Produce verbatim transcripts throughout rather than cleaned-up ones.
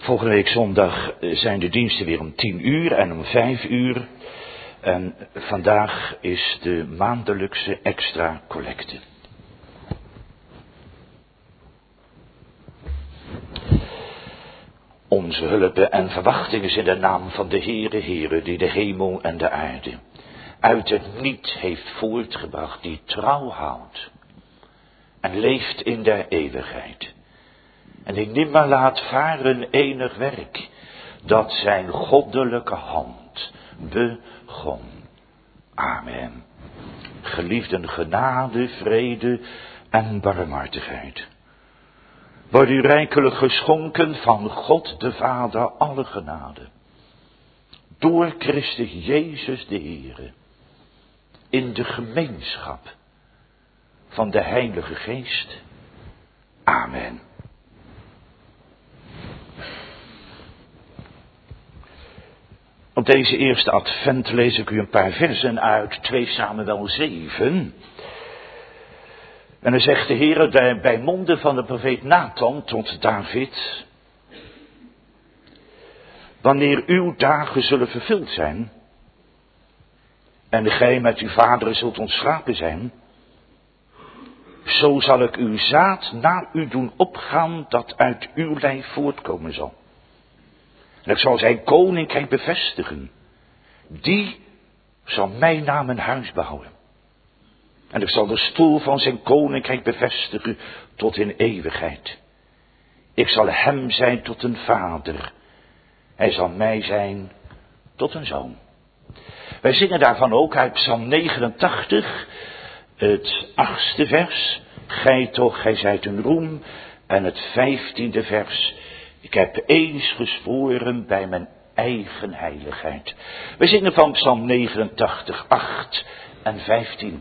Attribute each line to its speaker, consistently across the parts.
Speaker 1: Volgende week zondag zijn de diensten weer om tien uur en om vijf uur. En vandaag is de maandelijkse extra collecte. Onze hulp en verwachting is in de naam van de Heere, Heere, die de hemel en de aarde uit het niet heeft voortgebracht, die trouw houdt en leeft in der eeuwigheid. En die nimmer laat varen enig werk, dat zijn goddelijke hand begon. Amen. Geliefden, genade, vrede en barmhartigheid wordt u rijkelijk geschonken van God de Vader alle genade, door Christus Jezus de Heere, in de gemeenschap van de Heilige Geest. Amen. Op deze eerste advent lees ik u een paar versen uit twee Samuel zeven. En dan zegt de Heer bij monden van de profeet Nathan tot David: wanneer uw dagen zullen vervuld zijn en gij met uw vaderen zult ontslapen zijn, zo zal ik uw zaad na u doen opgaan dat uit uw lijf voortkomen zal. En ik zal zijn koninkrijk bevestigen. Die zal mijn naam een huis bouwen. En ik zal de stoel van zijn koninkrijk bevestigen tot in eeuwigheid. Ik zal hem zijn tot een vader. Hij zal mij zijn tot een zoon. Wij zingen daarvan ook uit Psalm negenentachtig, het achtste vers. Gij toch, gij zijt een roem. En het vijftiende vers. Ik heb eens gezworen bij mijn eigen heiligheid. We zingen van Psalm negenentachtig, acht en vijftien.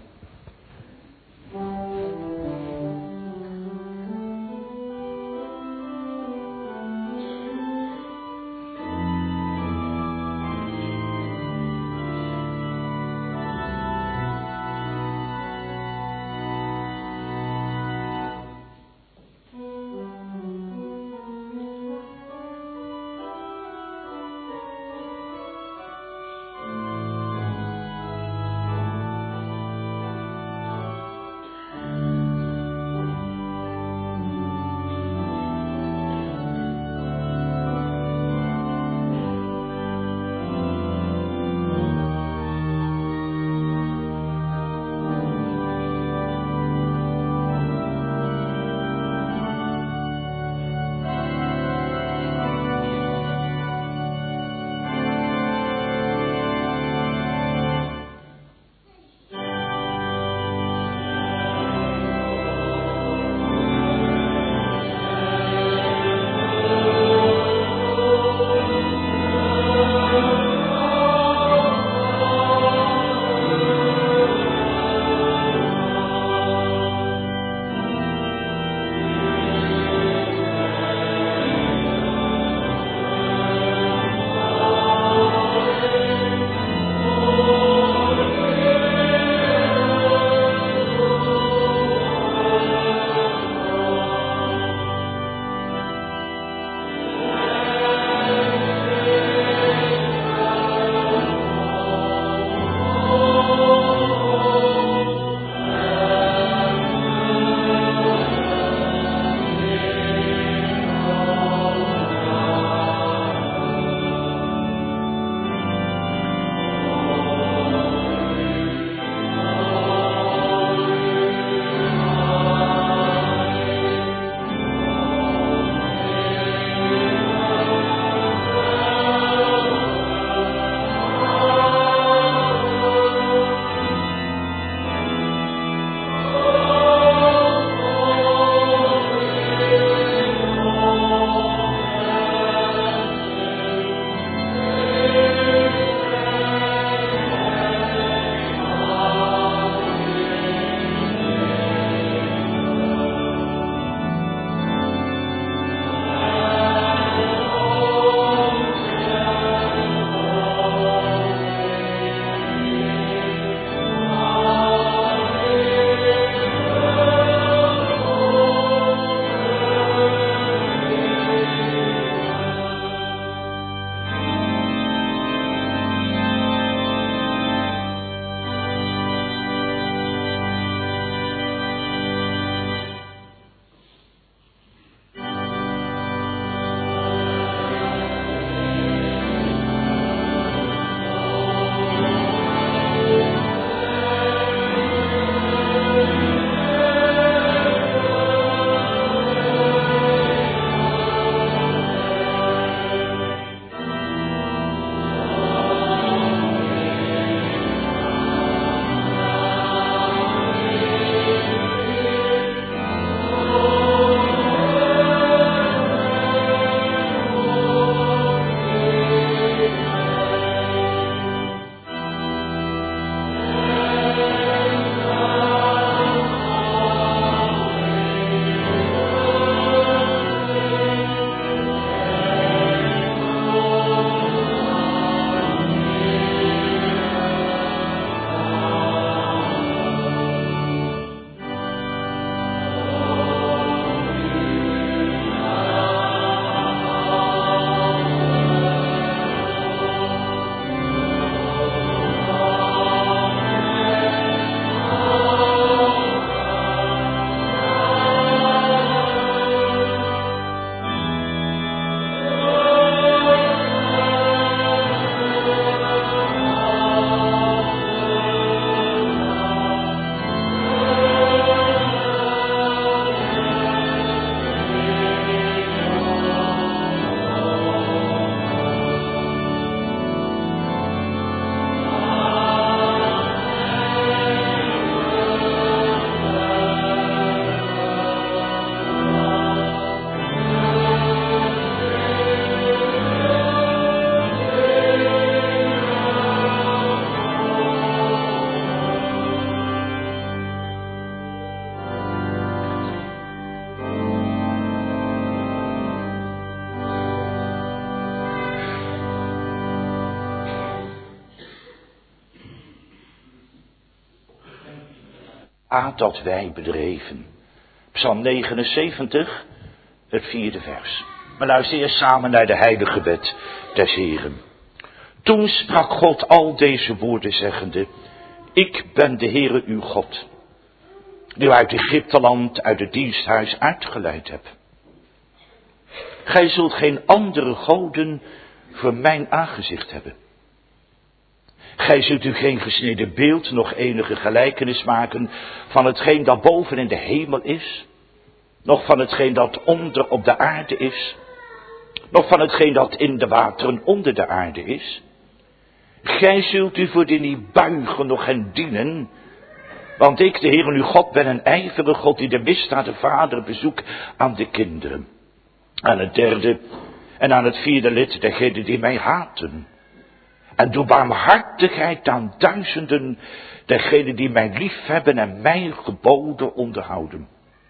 Speaker 1: Ah, dat wij bedreven. Psalm negenenzeventig, het vierde vers. Maar luister eerst samen naar de heilige wet des Heren. Toen sprak God al deze woorden zeggende: Ik ben de Heere uw God, die u uit Egypteland, uit het diensthuis uitgeleid heb. Gij zult geen andere goden voor mijn aangezicht hebben. Gij zult u geen gesneden beeld, nog enige gelijkenis maken van hetgeen dat boven in de hemel is, nog van hetgeen dat onder op de aarde is, nog van hetgeen dat in de wateren onder de aarde is. Gij zult u voor die niet buigen, nog hen dienen, want ik, de Heer uw God, ben een ijverige God die de misdaad de vader bezoekt aan de kinderen. Aan het derde en aan het vierde lid degenen die mij haten. En doe barmhartigheid aan duizenden, degenen die mij liefhebben en mijn geboden onderhouden.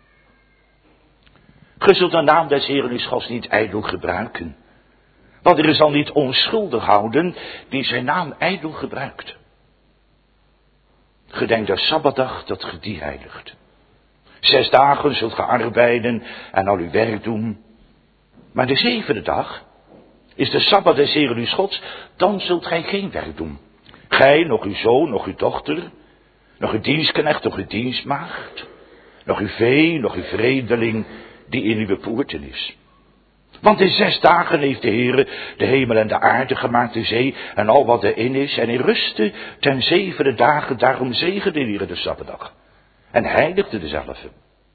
Speaker 1: Ge zult de naam des Heeren uw Gods niet ijdel gebruiken, want er is al niet onschuldig houden die zijn naam ijdel gebruikt. Gedenk de Sabbatdag dat ge die heiligt. Zes dagen zult ge arbeiden en al uw werk doen, maar de zevende dag is de Sabbat des Heeren uw Gods, dan zult gij geen werk doen. Gij, nog uw zoon, nog uw dochter, nog uw dienstknecht, nog uw dienstmaagd, nog uw vee, nog uw vreemdeling die in uw poorten is. Want in zes dagen heeft de Heere de hemel en de aarde gemaakt, de zee en al wat erin is, en in rustte ten zevende dagen, daarom zegende de Heere de Sabbatdag en heiligde dezelfde.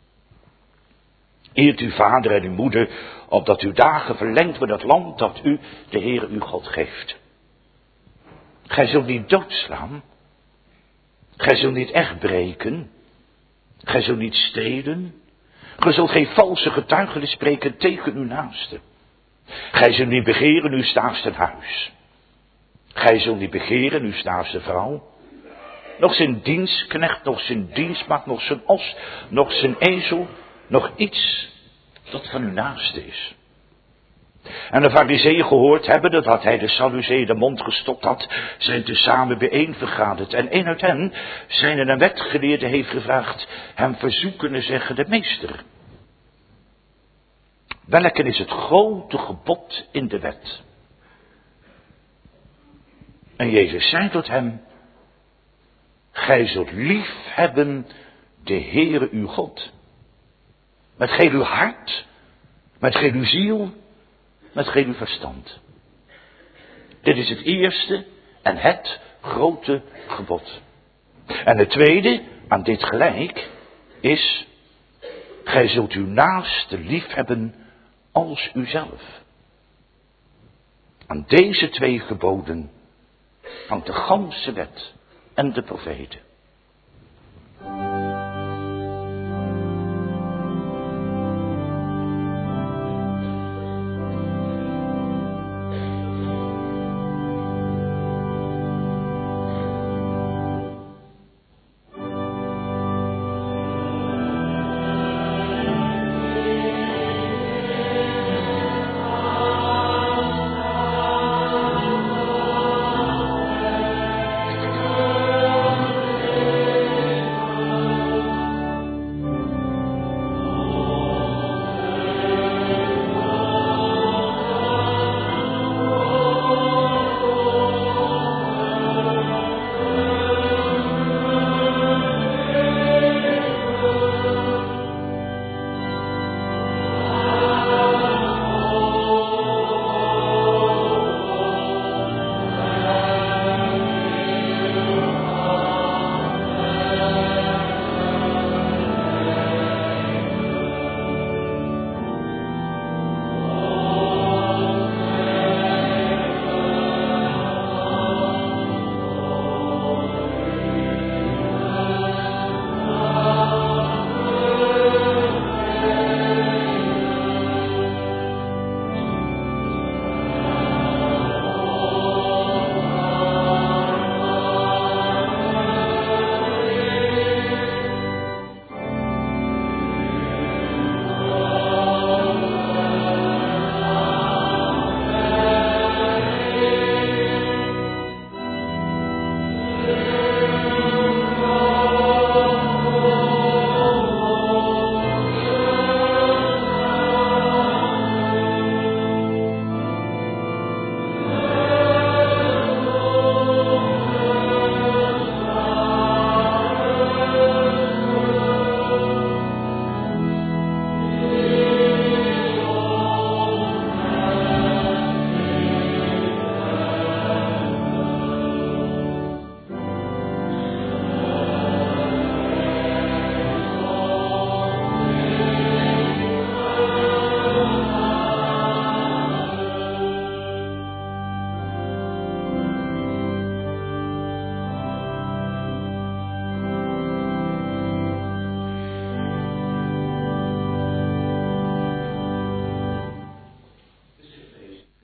Speaker 1: Eert uw vader en uw moeder, opdat uw dagen verlengd worden het land dat u, de Heere uw God, geeft. Gij zult niet doodslaan. Gij zult niet echt breken. Gij zult niet stelen. Gij zult geen valse getuigenis spreken tegen uw naaste. Gij zult niet begeren uw naaste huis. Gij zult niet begeren uw naaste vrouw. Nog zijn dienstknecht, nog zijn dienstmaagd, nog zijn os, nog zijn ezel, nog iets dat van uw naaste is. En de Farizeeën gehoord hebben dat, dat hij de Sadduceeën de mond gestopt had, zijn tezamen bijeen vergaderd. En een uit hen, zijn een wetgeleerde, heeft gevraagd hem verzoekende zeggen de meester: welke is het grote gebod in de wet? En Jezus zei tot hem: gij zult lief hebben de Heere uw God. Met geheel uw hart, met geheel uw ziel, met geheel uw verstand. Dit is het eerste en het grote gebod. En het tweede, aan dit gelijk, is: gij zult uw naaste lief hebben als uzelf. Aan deze twee geboden hangt de ganse wet en de profeten.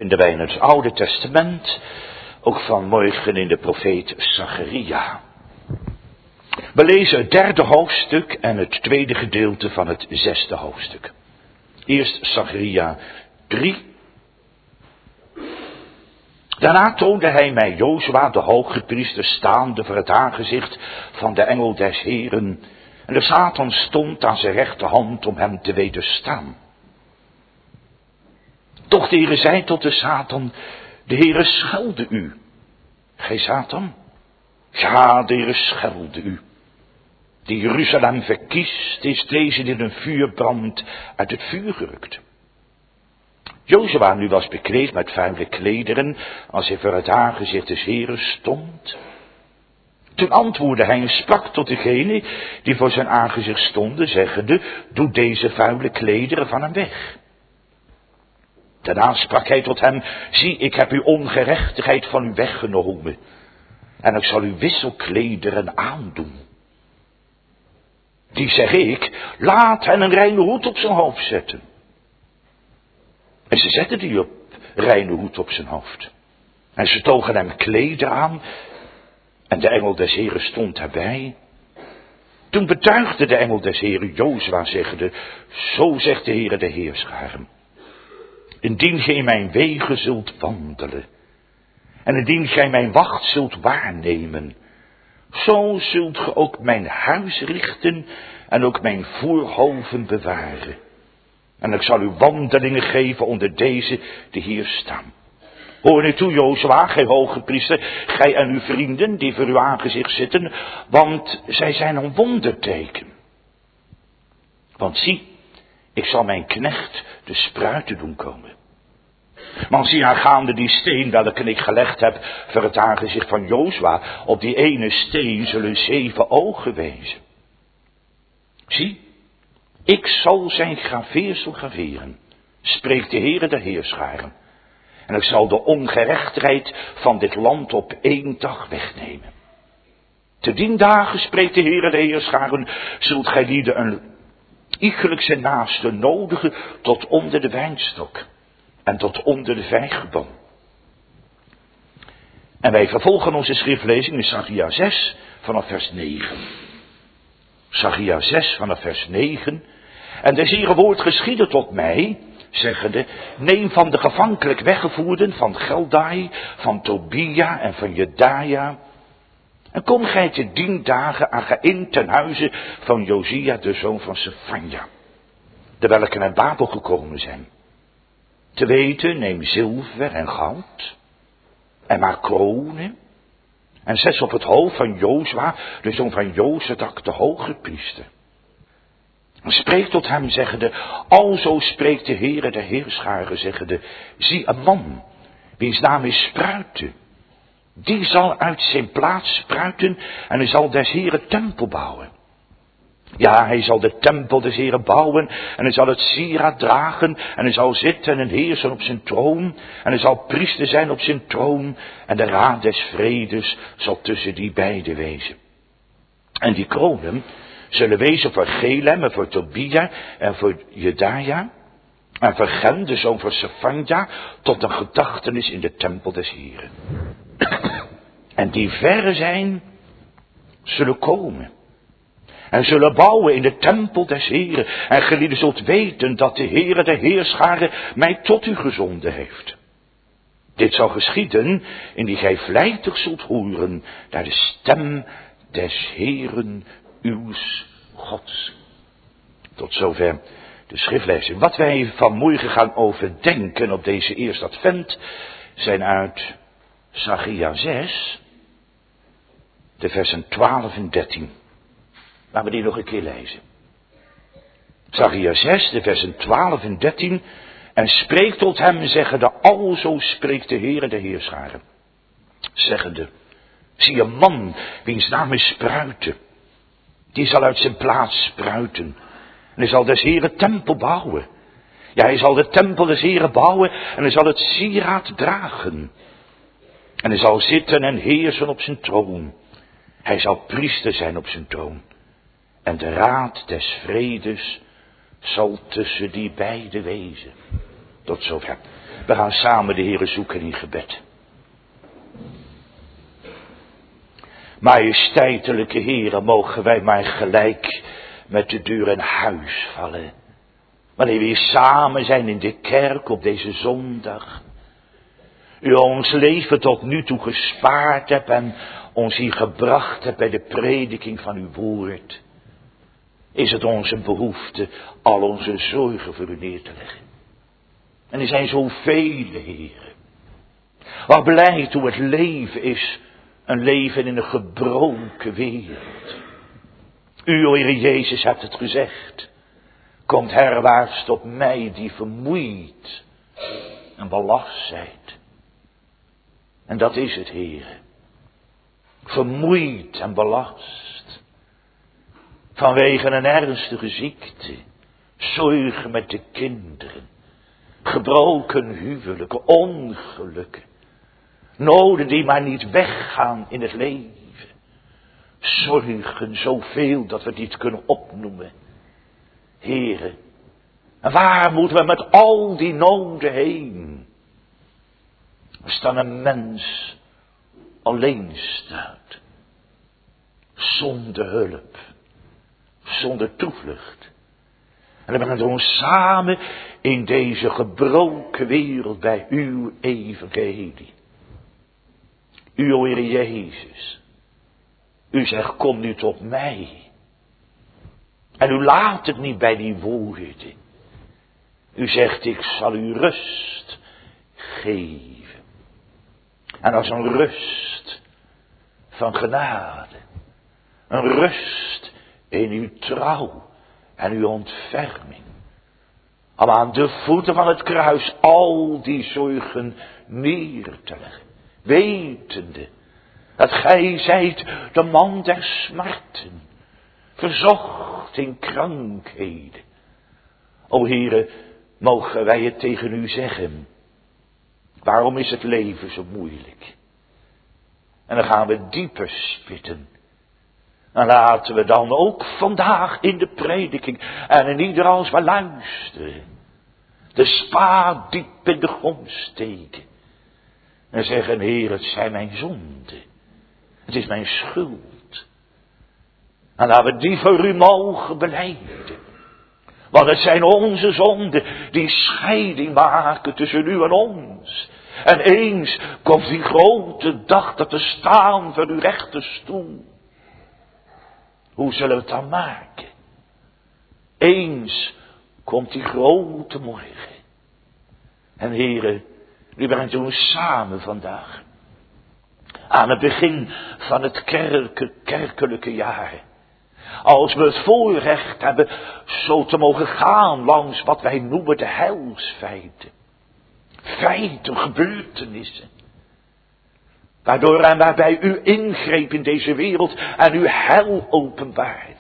Speaker 1: vinden wij in het Oude Testament, ook vanmorgen in de profeet Zacharia. We lezen het derde hoofdstuk en het tweede gedeelte van het zesde hoofdstuk. Eerst Zacharia drie. Daarna toonde hij mij Jozua, de hooggepriester, staande voor het aangezicht van de engel des Heren. En de Satan stond aan zijn rechterhand om hem te wederstaan. Toch de Heere zei tot de Satan, de Heere schelde u. Gij Satan? Ja, de Heere schelde u. Die Jeruzalem verkiest, is deze die in een vuurbrand uit het vuur gerukt. Jozua nu was bekleed met vuile klederen, als hij voor het aangezicht des Heren stond. Toen antwoordde hij en sprak tot degene die voor zijn aangezicht stonden, zeggende, doe deze vuile klederen van hem weg. Daarna sprak hij tot hem, zie, ik heb uw ongerechtigheid van u weggenomen, en ik zal u wisselklederen aandoen. Die zeg ik, laat hen een reine hoed op zijn hoofd zetten. En ze zetten die op reine hoed op zijn hoofd. En ze togen hem kleden aan. En de engel des Heren stond daarbij. Toen betuigde de engel des Heren Jozua, zeggende, zo zegt de Heere de Heerscharen. Indien gij in mijn wegen zult wandelen, en indien gij mijn wacht zult waarnemen, zo zult ge ook mijn huis richten en ook mijn voorhoven bewaren. En ik zal u wandelingen geven onder deze die hier staan. Hoor nu toe, Jozua, gij hoge priester, gij en uw vrienden die voor uw aangezicht zitten, want zij zijn een wonderteken. Want zie, ik zal mijn knecht de spruiten doen komen. Maar zie aangaande die steen welke ik gelegd heb voor het aangezicht van Jozua, op die ene steen zullen zeven ogen wezen. Zie, ik zal zijn graveersel graveren, spreekt de Heere der Heerscharen. En ik zal de ongerechtigheid van dit land op één dag wegnemen. Te dien dagen, spreekt de Heere der Heerscharen, zult gij lieden een iegelijk zijn naaste nodigen tot onder de wijnstok en tot onder de vijgenboom. En wij vervolgen onze schriftlezing in Zacharia zes vanaf vers negen. Zacharia zes vanaf vers negen. En des Heere woord geschiedde tot mij, zeggende, neem van de gevankelijk weggevoerden van Geldai, van Tobia en van Jedaja, en kom gij te dien dagen aan ga in ten huize van Josia, de zoon van Sefanja, de welke naar Babel gekomen zijn. Te weten, neem zilver en goud, en maak kronen, en zet op het hoofd van Jozua, de zoon van Jozadak, de hoge priester. Spreek tot hem, zeggende, alzo spreekt de Heere der Heerscharen, zeggende, zie een man, wiens naam is Spruiten, die zal uit zijn plaats spruiten en hij zal des Heere tempel bouwen. Ja, hij zal de tempel des Heere bouwen en hij zal het sieraad dragen en hij zal zitten en heersen op zijn troon en hij zal priester zijn op zijn troon en de raad des vredes zal tussen die beiden wezen. En die kronen zullen wezen voor Gelem en voor Tobia en voor Jedaja en voor Gem, de zoon van Sefanja, tot een gedachtenis in de tempel des Heren. En die verre zijn, zullen komen en zullen bouwen in de tempel des Heren. En gelieden zult weten dat de Heere de Heerscharen mij tot u gezonden heeft. Dit zal geschieden, indien gij vlijtig zult horen naar de stem des Heeren uws Gods. Tot zover de schriftlezing. Wat wij vanmorgen gaan overdenken op deze eerste advent zijn uit Zacharia zes, de versen twaalf en dertien. Laten we die nog een keer lezen. Zacharia zes, de versen twaalf en dertien. En spreekt tot hem, zeggende, alzo spreekt de Heere de Heerscharen. Zeggende, zie een man, wiens naam is Spruiten. Die zal uit zijn plaats spruiten. En hij zal des Heere tempel bouwen. Ja, hij zal de tempel des Heere bouwen en hij zal het sieraad dragen. En hij zal zitten en heersen op zijn troon. Hij zal priester zijn op zijn troon. En de raad des vredes zal tussen die beiden wezen. Tot zover. We gaan samen de Heere zoeken in gebed. Majesteitelijke Heere, mogen wij maar gelijk met de deur in huis vallen. Wanneer we hier samen zijn in de kerk op deze zondag. U ons leven tot nu toe gespaard hebt en ons hier gebracht hebt bij de prediking van uw woord. Is het onze behoefte al onze zorgen voor u neer te leggen. En er zijn zoveel, Heere. Wat blijkt hoe het leven is, een leven in een gebroken wereld. U, o Heer Jezus, hebt het gezegd. Komt herwaarts tot mij die vermoeid en belast zijt. En dat is het, Heere. Vermoeid en belast. Vanwege een ernstige ziekte. Zorgen met de kinderen. Gebroken huwelijken, ongelukken. Noden die maar niet weggaan in het leven. Zorgen zoveel dat we het niet kunnen opnoemen. Heere, en waar moeten we met al die noden heen? Als dan een mens alleen staat. Zonder hulp. Zonder toevlucht. En dan brengen we ons samen in deze gebroken wereld bij uw evangelie. U, o Heer Jezus. U zegt, kom nu tot mij. En u laat het niet bij die woorden. U zegt, ik zal u rust geven. En als een rust van genade. Een rust in uw trouw en uw ontferming. Om aan de voeten van het kruis al die zorgen neer te leggen. Wetende dat gij zijt de man der smarten. Verzocht in krankheden. O Heere, mogen wij het tegen u zeggen. Waarom is het leven zo moeilijk? En dan gaan we dieper spitten. En laten we dan ook vandaag in de prediking en in ieder als we luisteren. De spaad diep in de grond steken. En zeggen, Heer, het zijn mijn zonden. Het is mijn schuld. En laten we die voor u mogen belijden. Want het zijn onze zonden die scheiding maken tussen u en ons. En eens komt die grote dag dat te staan voor uw rechterstoel. Hoe zullen we het dan maken? Eens komt die grote morgen. En Heere, u brengt ons samen vandaag. Aan het begin van het kerke, kerkelijke jaar. Als we het voorrecht hebben zo te mogen gaan langs wat wij noemen de heilsfeiten. Feiten, gebeurtenissen. Waardoor en waarbij u ingreep in deze wereld en uw heil openbaarde.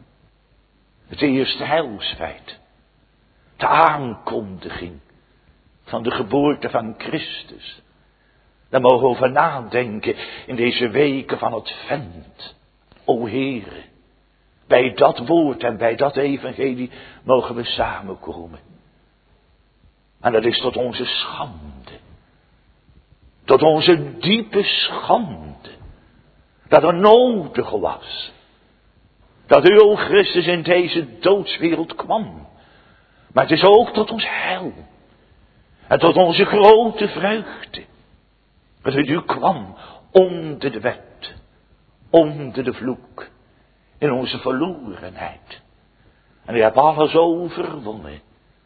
Speaker 1: Het eerste heilsfeit. De aankondiging van de geboorte van Christus. Daar mogen we over nadenken in deze weken van Advent. O Heere, bij dat woord en bij dat evangelie mogen we samenkomen. En dat is tot onze schande. Tot onze diepe schande. Dat het nodig was. Dat u, o Christus, in deze doodswereld kwam. Maar het is ook tot ons heil. En tot onze grote vreugde. Dat u kwam onder de wet. Onder de vloek. In onze verlorenheid. En u hebt alles overwonnen.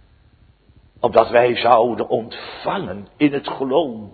Speaker 1: Opdat wij zouden ontvangen in het geloof.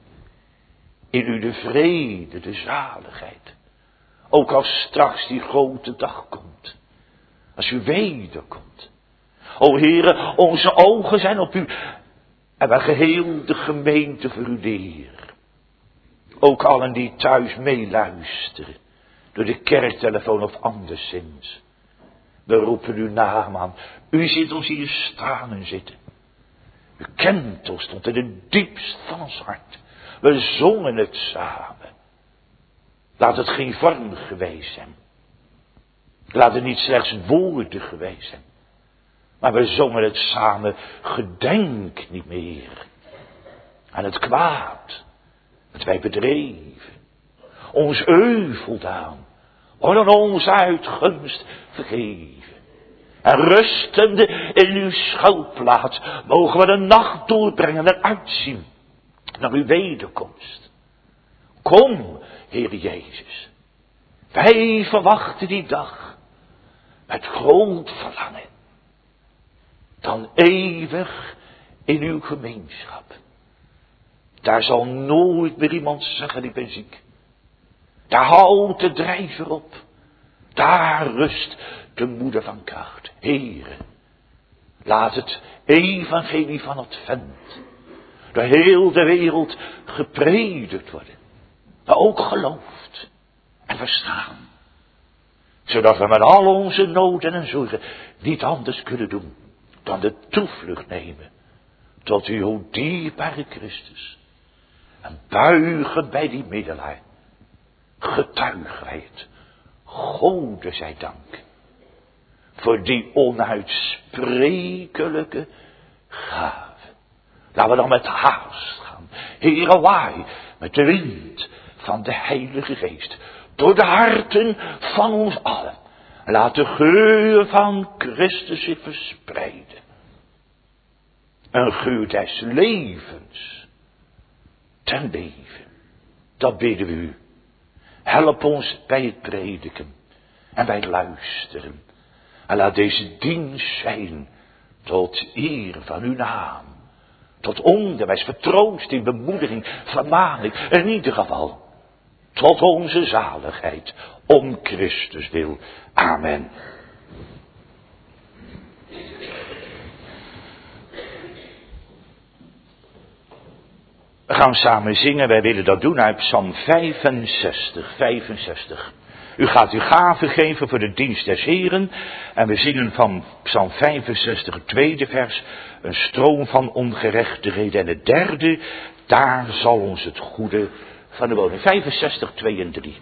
Speaker 1: In u de vrede, de zaligheid. Ook als straks die grote dag komt. Als u wederkomt. O Heere, onze ogen zijn op u. En wij geheel de gemeente voor u neer. Ook allen die thuis meeluisteren. Door de kerktelefoon of anderszins. We roepen uw naam aan. U ziet ons hier staan en zitten. U kent ons tot in het diepst van ons hart. We zongen het samen. Laat het geen vorm geweest zijn. Laat het niet slechts woorden geweest zijn. Maar we zongen het samen, gedenk niet meer aan het kwaad dat wij bedreven. Ons euvel daan, worden ons uit gunst vergeven. En rustende in uw schuilplaats mogen we de nacht doorbrengen en uitzien naar uw wederkomst. Kom, Heer Jezus, wij verwachten die dag met groot verlangen. Dan eeuwig in uw gemeenschap. Daar zal nooit meer iemand zeggen, ik ben ziek. Daar houdt de drijver op. Daar rust de moeder van kracht. Heere, laat het evangelie van Advent door heel de wereld gepredikt worden. Maar ook geloofd en verstaan. Zodat we met al onze noden en zorgen niet anders kunnen doen dan de toevlucht nemen tot uw dierbare Christus. En buigen bij die middelaar. Getuigen wij het. Gode zij dank. Voor die onuitsprekelijke gave. Laten we dan met haast gaan. Heere, waai met de wind van de Heilige Geest. Door de harten van ons allen. Laat de geur van Christus zich verspreiden. Een geur des levens. Ten leven. Dat bidden we u. Help ons bij het prediken. En bij het luisteren. En laat deze dienst zijn. Tot eer van uw naam. Tot onderwijs, vertroosting, bemoediging, vermaning. In ieder geval. Tot onze zaligheid. Om Christus wil. Amen. We gaan samen zingen. Wij willen dat doen uit Psalm vijfenzestig. vijfenzestig. U gaat uw gave geven voor de dienst des Heren. En we zingen van Psalm vijfenzestig, het tweede vers. Een stroom van ongerechtigheden. En het derde, daar zal ons het goede van de woning. vijfenzestig, twee en drie.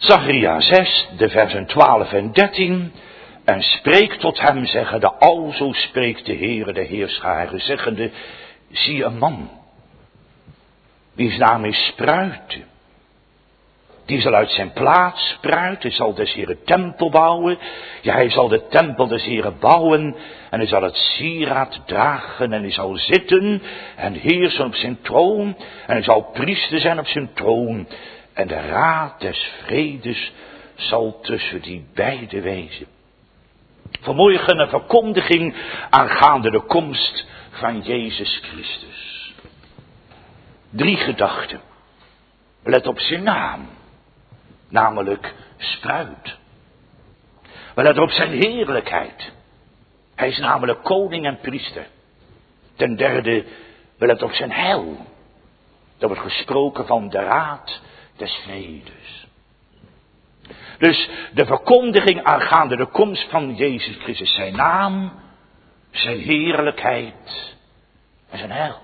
Speaker 1: Zacharia zes, de versen twaalf en dertien. En spreekt tot hem, zeggende, alzo spreekt de Heere, de Heerscharen, zeggende, zie een man, wiens naam is Spruiten. Die zal uit zijn plaats spruiten, zal des Heere tempel bouwen. Ja, hij zal de tempel des Heere bouwen. En hij zal het sieraad dragen. En hij zal zitten en heersen op zijn troon. En hij zal priester zijn op zijn troon. En de raad des vredes zal tussen die beide wezen. Vanmorgen een verkondiging aangaande de komst van Jezus Christus. Drie gedachten. Let op zijn naam. Namelijk spruit. We letten op zijn heerlijkheid. Hij is namelijk koning en priester. Ten derde, we letten op zijn heil. Er wordt gesproken van de raad des vredes. Dus de verkondiging aangaande de komst van Jezus Christus. Zijn naam, zijn heerlijkheid en zijn heil.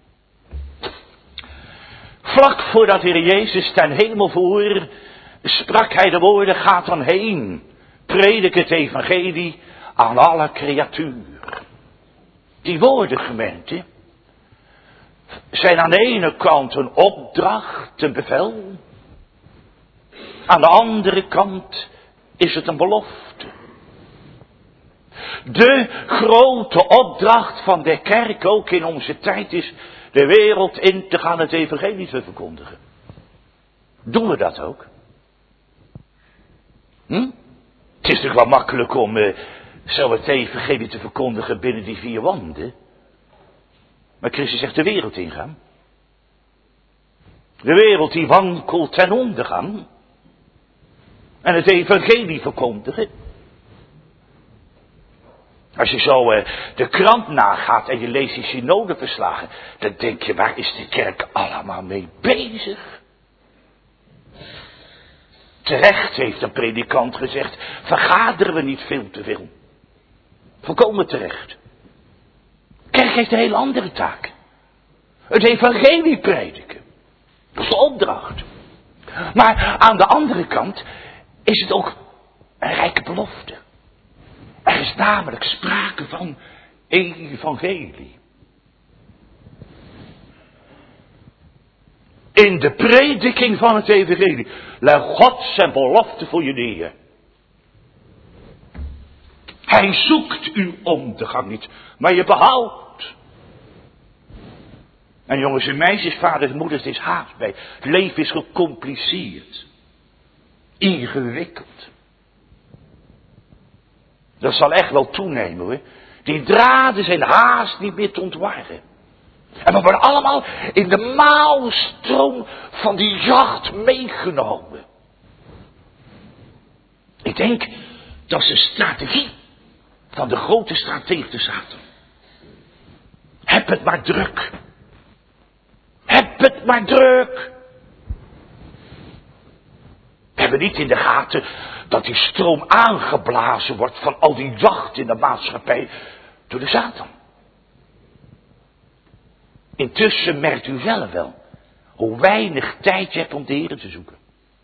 Speaker 1: Vlak voordat de Heer Jezus ten hemel voer, sprak hij de woorden, gaat dan heen, predik het evangelie aan alle creatuur. Die woorden, gemeente, zijn aan de ene kant een opdracht, een bevel. Aan de andere kant is het een belofte. De grote opdracht van de kerk, ook in onze tijd, is de wereld in te gaan het evangelie te verkondigen. Doen we dat ook? Hm? Het is toch wel makkelijk om uh, zo het evangelie te verkondigen binnen die vier wanden. Maar Christus zegt de wereld ingaan. De wereld die wankelt ten ondergang. En het evangelie verkondigen. Als je zo uh, de krant nagaat en je leest die synodeverslagen, dan denk je, waar is de kerk allemaal mee bezig? Terecht heeft een predikant gezegd, vergaderen we niet veel te veel. Volkomen terecht. De kerk heeft een hele andere taak. Het evangelie prediken. Dat is de opdracht. Maar aan de andere kant is het ook een rijke belofte. Er is namelijk sprake van evangelie. In de prediking van het evangelie legt God zijn belofte voor je neer. Hij zoekt uw ondergang niet, maar je behoudt. En jongens en meisjes, vaders en moeders, het is haast bij. Het leven is gecompliceerd. Ingewikkeld. Dat zal echt wel toenemen hoor. Die draden zijn haast niet meer te ontwarren. En we worden allemaal in de maalstroom van die jacht meegenomen. Ik denk dat is een strategie van de grote stratege de Satan. Heb het maar druk. Heb het maar druk. We hebben niet in de gaten dat die stroom aangeblazen wordt van al die jacht in de maatschappij door de Satan. Intussen merkt u zelf wel hoe weinig tijd je hebt om de Heer te zoeken.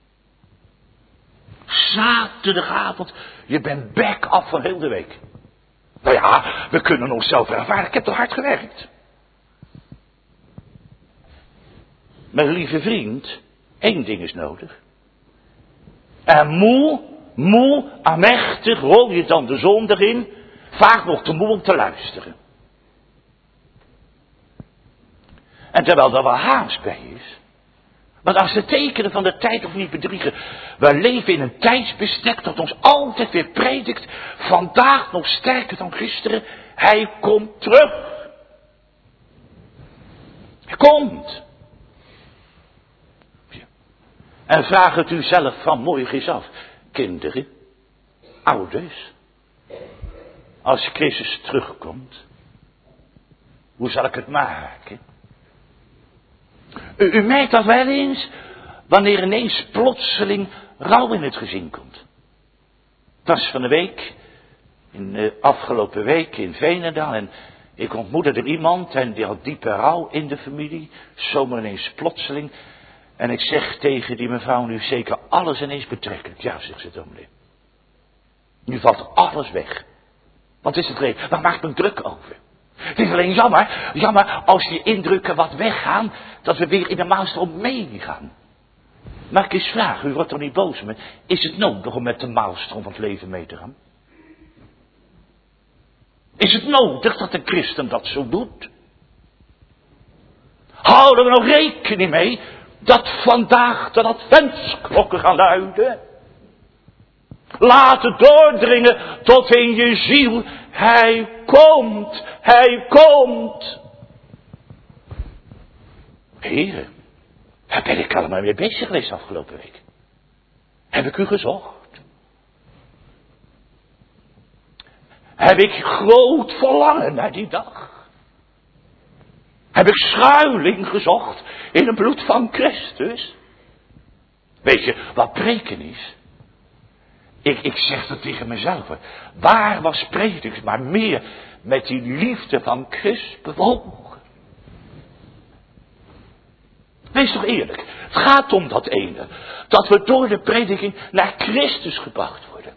Speaker 1: Zaterdagavond, je bent back af van heel de week. Nou ja, we kunnen onszelf ervaren, ik heb toch hard gewerkt. Mijn lieve vriend, één ding is nodig. En moe, moe, amechtig rol je dan de zondag in, vaak nog te moe om te luisteren. En terwijl er wel haast bij is. Want als de tekenen van de tijd nog niet bedriegen. We leven in een tijdsbestek dat ons altijd weer predikt. Vandaag nog sterker dan gisteren. Hij komt terug. Hij komt. En vraag het u zelf vanmorgen eens af. Kinderen. Ouders. Als Christus terugkomt. Hoe zal ik het maken? U, u merkt dat wel eens, wanneer ineens plotseling rouw in het gezin komt. Het was van de week, in de afgelopen week in Veenendaal, en ik ontmoette er iemand en die had diepe rouw in de familie, zomaar ineens plotseling. En ik zeg tegen die mevrouw nu zeker alles ineens betrekkelijk. Ja, zegt ze dominee. Nu valt alles weg. Want is het reden, waar maak ik me druk over? Het is alleen jammer, jammer als die indrukken wat weggaan, dat we weer in de maalstroom meegaan. Mag ik eens vragen, u wordt toch niet boos met, is het nodig om met de maalstroom van het leven mee te gaan? Is het nodig dat een christen dat zo doet? Houden we nog rekening mee dat vandaag de adventsklokken gaan luiden? Laat het doordringen tot in je ziel. Hij komt, hij komt. Heren, daar ben ik allemaal mee bezig geweest afgelopen week. Heb ik u gezocht? Heb ik groot verlangen naar die dag? Heb ik schuiling gezocht in het bloed van Christus? Weet je wat preken is? Ik, ik zeg dat tegen mezelf. Waar was prediking maar meer met die liefde van Christus bewogen? Wees toch eerlijk. Het gaat om dat ene. Dat we door de prediking naar Christus gebracht worden.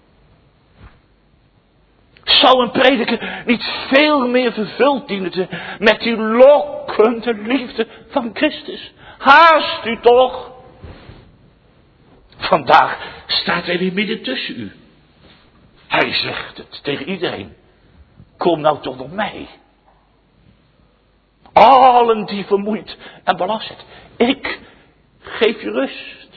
Speaker 1: Zou een prediker niet veel meer vervuld dienen te, met die lokkende liefde van Christus? Haast u toch. Vandaag staat hij weer midden tussen u. Hij zegt het tegen iedereen. Kom nou toch op mij. Allen die vermoeid en belast zijn. Ik geef je rust.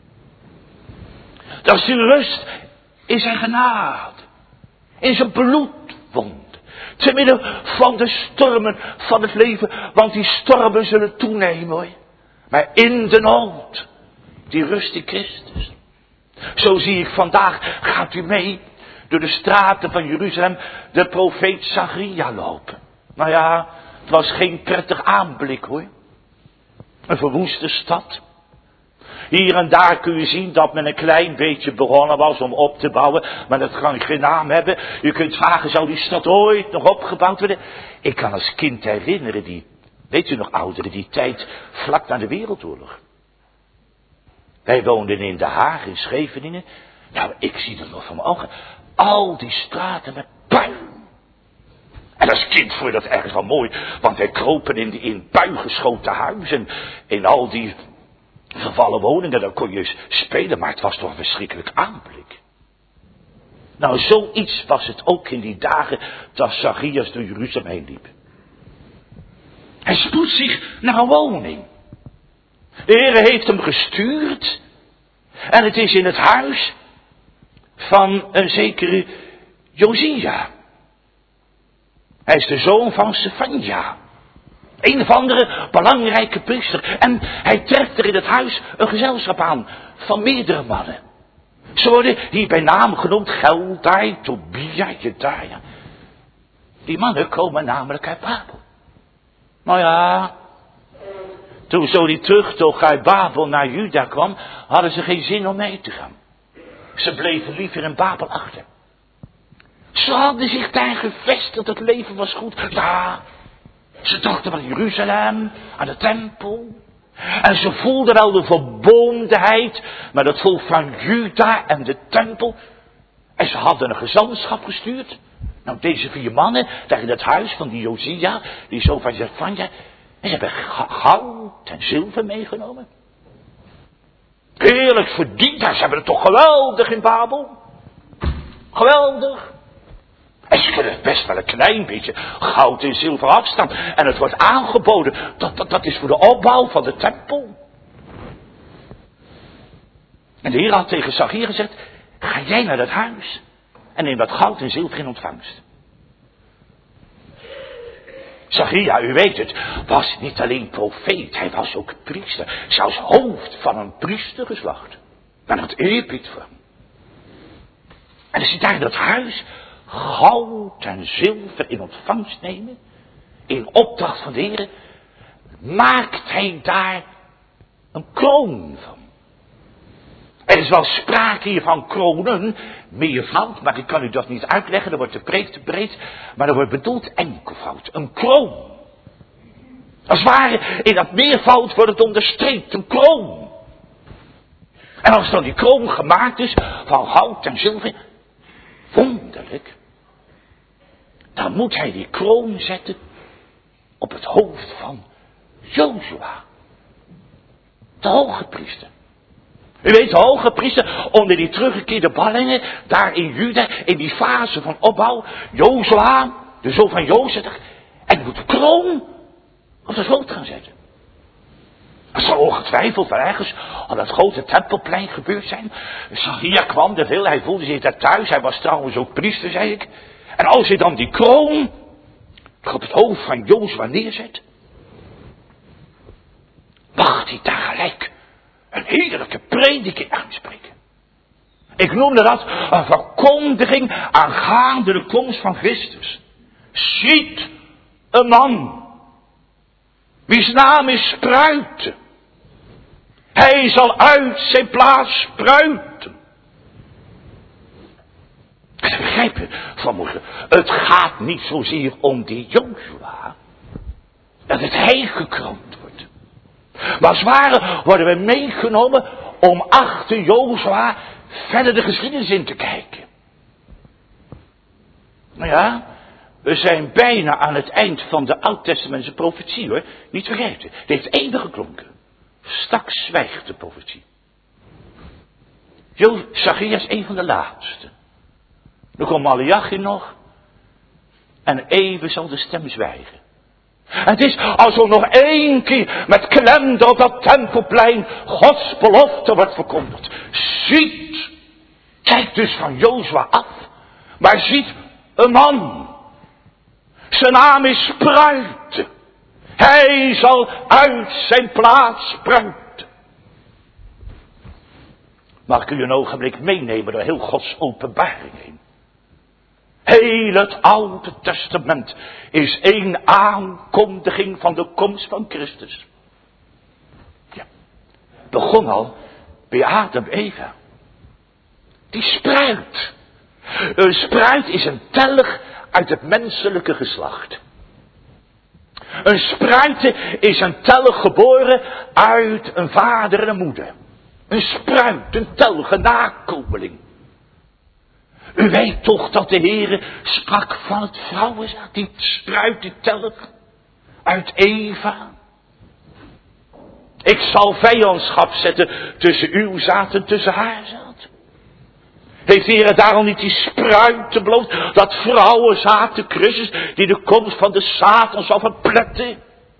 Speaker 1: Dat is die rust in zijn genade. In zijn bloedwond. Te midden van de stormen van het leven. Want die stormen zullen toenemen hoor. Maar in de nood. Die rust in Christus. Zo zie ik vandaag, gaat u mee, door de straten van Jeruzalem, de profeet Zacharia lopen. Nou ja, het was geen prettig aanblik hoor. Een verwoeste stad. Hier en daar kun je zien dat men een klein beetje begonnen was om op te bouwen. Maar dat kan geen naam hebben. Je kunt vragen, zou die stad ooit nog opgebouwd worden? Ik kan als kind herinneren, die, weet u nog ouderen, die tijd vlak na de Wereldoorlog. Wij woonden in De Haag, in Scheveningen. Nou, ik zie dat nog van mijn ogen. Al die straten met puin. En als kind vond je dat ergens wel mooi. Want wij kropen in die in puin geschoten huizen. In al die vervallen woningen, dan kon je spelen. Maar het was toch een verschrikkelijk aanblik. Nou, zoiets was het ook in die dagen dat Zacharias door Jeruzalem heen liep. Hij spoedt zich naar een woning. De Heer heeft hem gestuurd. En het is in het huis van een zekere Josia. Hij is de zoon van Sefania. Een of andere belangrijke priester. En hij treft er in het huis een gezelschap aan van meerdere mannen. Ze worden hier bij naam genoemd Geldai, Tobia, Jedaia. Die mannen komen namelijk uit Babel. Nou ja, toen zo die terugtocht uit Babel naar Juda kwam, hadden ze geen zin om mee te gaan. Ze bleven liever in Babel achter. Ze hadden zich daar gevestigd, het leven was goed. Ja, ze dachten aan Jeruzalem, aan de tempel. En ze voelden al de verbondenheid met het volk van Juda en de tempel. En ze hadden een gezantschap gestuurd. Nou, deze vier mannen, daar in het huis van die Josia, die zoon van Zephania, en ze hebben goud en zilver meegenomen. Heerlijk verdiend, ze hebben het toch geweldig in Babel. Geweldig. En ze kunnen best wel een klein beetje goud en zilver afstaan. En het wordt aangeboden, dat, dat, dat is voor de opbouw van de tempel. En de Heer had tegen Zacharia gezegd, ga jij naar dat huis en neem dat goud en zilver in ontvangst. Zacharia, u weet het, was niet alleen profeet, hij was ook priester. Zelfs hoofd van een priestergeslacht. Maar het eerbied voor hem. En als hij daar in dat huis goud en zilver in ontvangst nemen, in opdracht van de Heer, maakt hij daar een kroon van. Er is wel sprake hier van kronen, meervoud, maar ik kan u dat niet uitleggen, dan wordt de preek te breed, maar er wordt bedoeld enkelvoud, een kroon. Als het ware, in dat meervoud wordt het onderstreept, een kroon. En als dan die kroon gemaakt is van goud en zilver, wonderlijk, dan moet hij die kroon zetten op het hoofd van Jozua, de hoge priester. U weet, de hoge priester onder die teruggekeerde ballingen, daar in Juda, in die fase van opbouw, Jozua, de zoon van Jozef, en moet de kroon op het hoofd gaan zetten. Dat zal ongetwijfeld wel ergens op dat grote tempelplein gebeurd zijn. Zacharia kwam er veel, hij voelde zich daar thuis, hij was trouwens ook priester, zei ik. En als hij dan die kroon op het hoofd van Jozua neerzet, mag hij daar gelijk een heerlijke prediking uitspreken. Ik noemde dat een verkondiging aangaande de komst van Christus. Ziet een man, wiens naam is Spruiten. Hij zal uit zijn plaats spruiten. En begrijp je vanmorgen, het gaat niet zozeer om die Jozua, dat het hij gekroond wordt. Maar als het ware worden we meegenomen om achter Jozua verder de geschiedenis in te kijken. Nou ja, we zijn bijna aan het eind van de Oud-Testamentse profetie, hoor. Niet vergeten, het heeft eeuwig geklonken. Straks zwijgt de profetie. Zacharia is een van de laatste. Dan komt Maleachi nog. En even zal de stem zwijgen. En het is alsof nog één keer met klem op dat tempelplein Gods belofte wordt verkondigd. Ziet, kijk dus van Jozua af, maar ziet een man. Zijn naam is Spruiten. Hij zal uit zijn plaats spruiten. Mag ik u een ogenblik meenemen door heel Gods openbaring heen? Heel het Oude Testament is één aankondiging van de komst van Christus. Ja, begon al bij Adam en Eva. Die spruit. Een spruit is een telg uit het menselijke geslacht. Een spruite is een telg geboren uit een vader en een moeder. Een spruit, een telg, een nakomeling. U weet toch dat de Heere sprak van het vrouwenzaad, die spruit, die telg, uit Eva. Ik zal vijandschap zetten tussen uw zaad en tussen haar zaad. Heeft de Heere daarom niet die spruiten beloofd, dat vrouwenzaad, de Christus, die de komst van de Satan zal verpletten?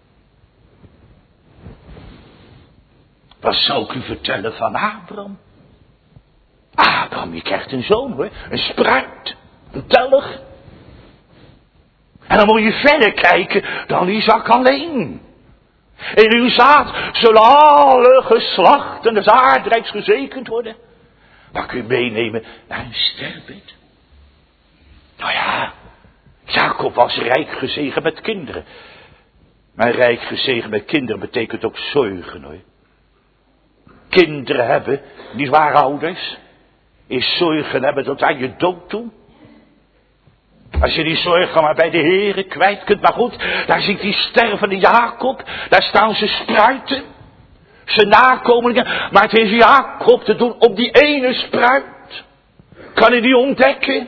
Speaker 1: Wat zou ik u vertellen van Abraham? Abraham, je krijgt een zoon hoor, een spruit, een telg. En dan moet je verder kijken dan Isaac alleen. In uw zaad zullen alle geslachten des aardrijks gezegend worden. Mag ik u meenemen naar een sterfbed? Nou ja, Jacob was rijk gezegend met kinderen. Maar rijk gezegend met kinderen betekent ook zorgen hoor. Kinderen hebben, niet waar ouders, is zorgen hebben tot aan je dood toe. Als je die zorgen maar bij de Heere kwijt kunt. Maar goed, daar ziet die stervende Jacob. Daar staan ze spruiten. Zijn nakomelingen. Maar het is Jacob te doen op die ene spruit. Kan hij die ontdekken?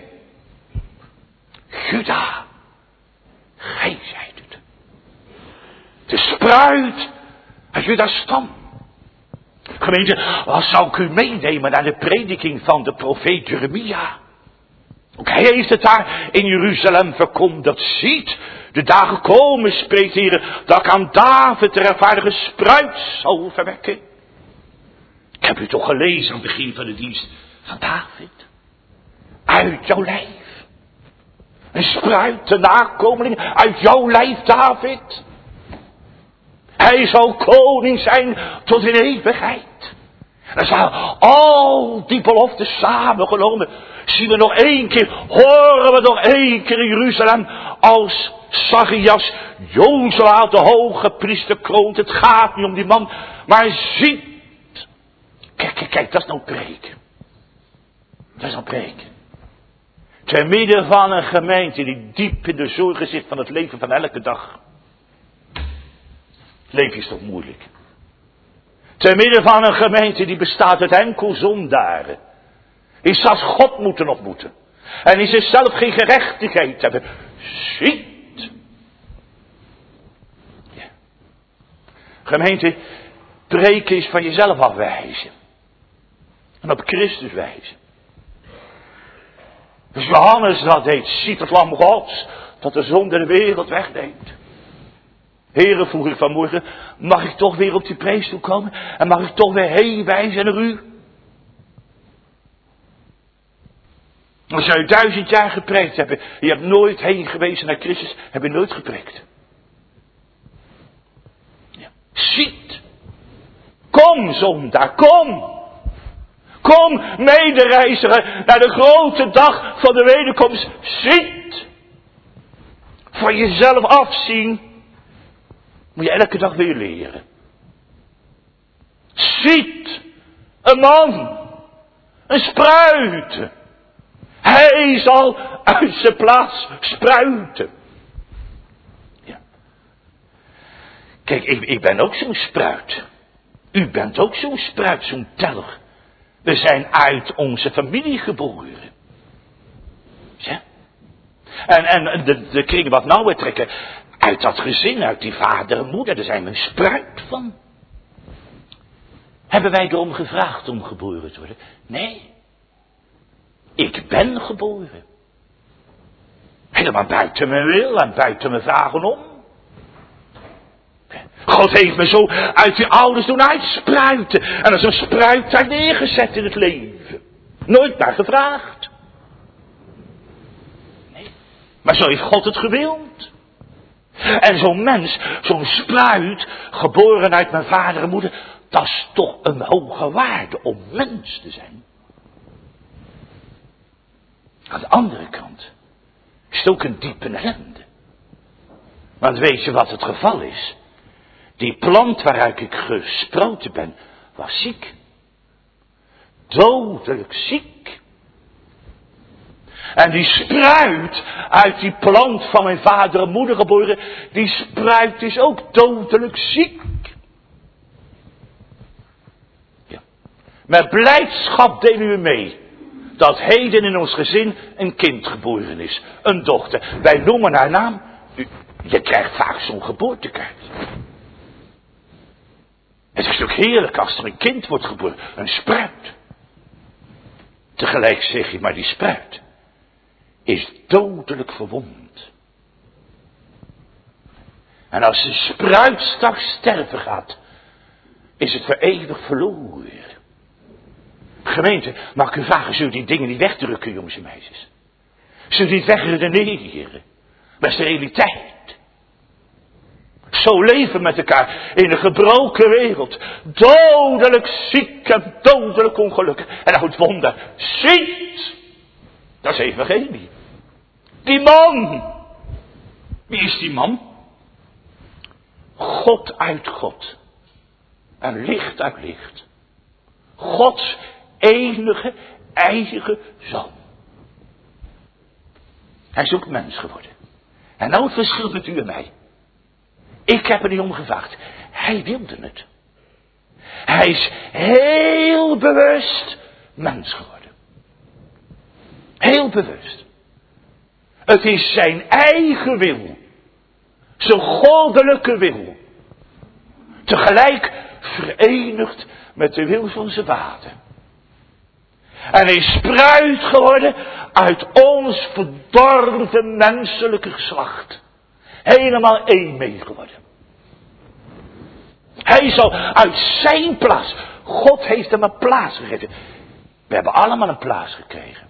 Speaker 1: Juda, gij zijt het. De spruit uit Juda's stam. Gemeente, wat zou ik u meenemen naar de prediking van de profeet Jeremia? Ook hij heeft het daar in Jeruzalem verkondigd. Ziet, de dagen komen, spreekt de Heer, dat ik aan David de rechtvaardige spruit zal verwekken. Ik heb u toch gelezen aan het begin van de dienst van David. Uit jouw lijf. Een spruit, de nakomeling, uit jouw lijf, David. Hij zal koning zijn tot in eeuwigheid. Dan zijn al die beloften samengenomen. Zien we nog één keer, horen we nog één keer in Jeruzalem. Als Zacharias Jozua de hoge priester kroont. Het gaat niet om die man, maar ziet. Kijk, kijk, kijk, dat is nou preken. Dat is nou preken. Te midden van een gemeente die diep in de zorgen zit van het leven van elke dag. Het leven is toch moeilijk. Te midden van een gemeente die bestaat uit enkel zondaren. Die zelfs God moeten ontmoeten. En die zichzelf geen gerechtigheid hebben. Ziet. Ja. Gemeente, preken is van jezelf afwijzen. En op Christus wijzen. Dus Johannes dat deed. Ziet het lam Gods. Dat de zonde de wereld wegneemt. Heren, vroeg ik vanmorgen. Mag ik toch weer op die preekstoel komen? En mag ik toch weer heen wijzen naar u? Als je duizend jaar gepreekt hebt. Je hebt nooit heen gewezen naar Christus. Heb je nooit gepreekt. Ja. Ziet. Kom zondaar, kom. Kom medereiziger naar de grote dag van de wederkomst. Ziet. Van jezelf afzien. Moet je elke dag weer leren. Ziet. Een man. Een spruit. Hij zal uit zijn plaats spruiten. Ja. Kijk, ik, ik ben ook zo'n spruit. U bent ook zo'n spruit, zo'n telg. We zijn uit onze familie geboren. Ja. En, en de, de kringen wat nauwer trekken. Uit dat gezin, uit die vader en moeder. Daar zijn we een spruit van. Hebben wij erom gevraagd om geboren te worden? Nee. Ik ben geboren. Helemaal buiten mijn wil en buiten mijn vragen om. God heeft me zo uit die ouders doen uitspruiten. En als een spruit daar neergezet in het leven. Nooit naar gevraagd. Nee. Maar zo heeft God het gewild. En zo'n mens, zo'n spruit, geboren uit mijn vader en moeder. Dat is toch een hoge waarde om mens te zijn. Aan de andere kant is het ook een diepe ellende. Want weet je wat het geval is? Die plant waaruit ik gesproten ben, was ziek. Dodelijk ziek. En die spruit uit die plant van mijn vader en moeder geboren, die spruit is ook dodelijk ziek. Ja. Met blijdschap delen we mee. Dat heden in ons gezin een kind geboren is. Een dochter. Wij noemen haar naam. U, je krijgt vaak zo'n geboortekaart. Het is ook heerlijk als er een kind wordt geboren. Een spruit. Tegelijk zeg je, maar die spruit is dodelijk verwond. En als de spruit straks sterven gaat, is het voor eeuwig verloren. Gemeente, mag ik u vragen, zullen die dingen niet wegdrukken, jongens en meisjes? Zullen die niet wegredeneren? Dat is de realiteit. Zo leven met elkaar in een gebroken wereld. Dodelijk ziek en dodelijk ongelukkig. En nou het wonder, ziet. Dat is evangelie. Die man. Wie is die man? God uit God. En licht uit licht. Gods enige eigen zoon. Hij is ook mens geworden. En nou het verschil met u en mij. Ik heb er niet om gevraagd. Hij wilde het. Hij is heel bewust mens geworden. Heel bewust. Het is zijn eigen wil. Zijn goddelijke wil. Tegelijk verenigd met de wil van zijn vader. En hij is spruit geworden uit ons verdorven menselijke geslacht. Helemaal één mee geworden. Hij zal uit zijn plaats. God heeft hem een plaats gegeven. We hebben allemaal een plaats gekregen.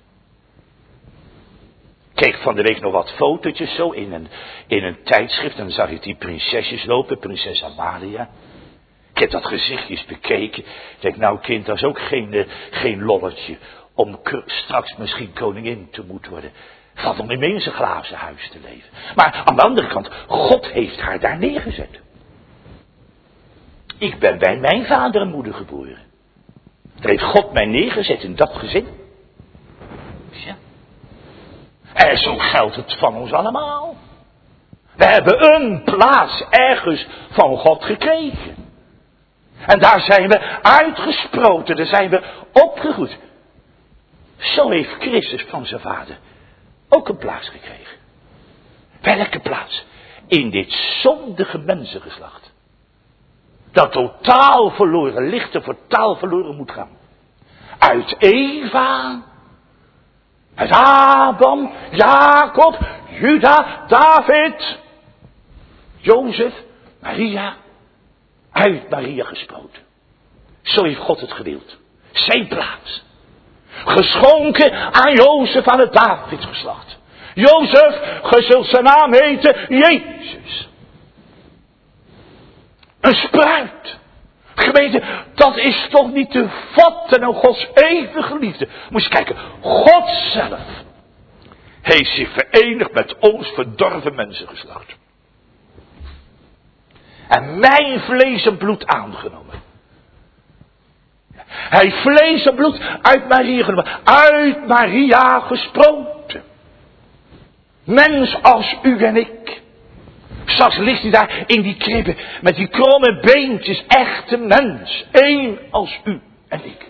Speaker 1: Ik keek van de week nog wat fotootjes zo in een, in een tijdschrift. En dan zag ik die prinsesjes lopen. Prinses Amalia. Ik heb dat gezichtjes bekeken. Ik denk, nou kind, dat is ook geen, uh, geen lolletje. Om k- straks misschien koningin te moeten worden. Valt om in een glazen huis te leven. Maar aan de andere kant, God heeft haar daar neergezet. Ik ben bij mijn vader en moeder geboren. Daar heeft God mij neergezet in dat gezin. Ja. En zo geldt het van ons allemaal. We hebben een plaats ergens van God gekregen. En daar zijn we uitgesproten, daar zijn we opgegroeid. Zo heeft Christus van zijn vader ook een plaats gekregen. Welke plaats? In dit zondige mensengeslacht. Dat totaal verloren ligt en voor totaal verloren moet gaan. Uit Eva, uit Adam, Jacob, Juda, David, Jozef, Maria. Uit Maria gesproten. Zo heeft God het gewild. Zijn plaats. Geschonken aan Jozef aan het Davidsgeslacht. Jozef, ge zult zijn naam heten Jezus. Een spruit. Gemeente, dat is toch niet te vatten aan Gods eeuwige liefde. Moet je kijken, God zelf heeft zich verenigd met ons verdorven mensengeslacht. En mijn vlees en bloed aangenomen. Hij heeft vlees en bloed uit Maria genomen. Uit Maria gesproten. Mens als u en ik. Straks ligt hij daar in die kribbe. Met die kromme beentjes. Echte mens. Eén als u en ik.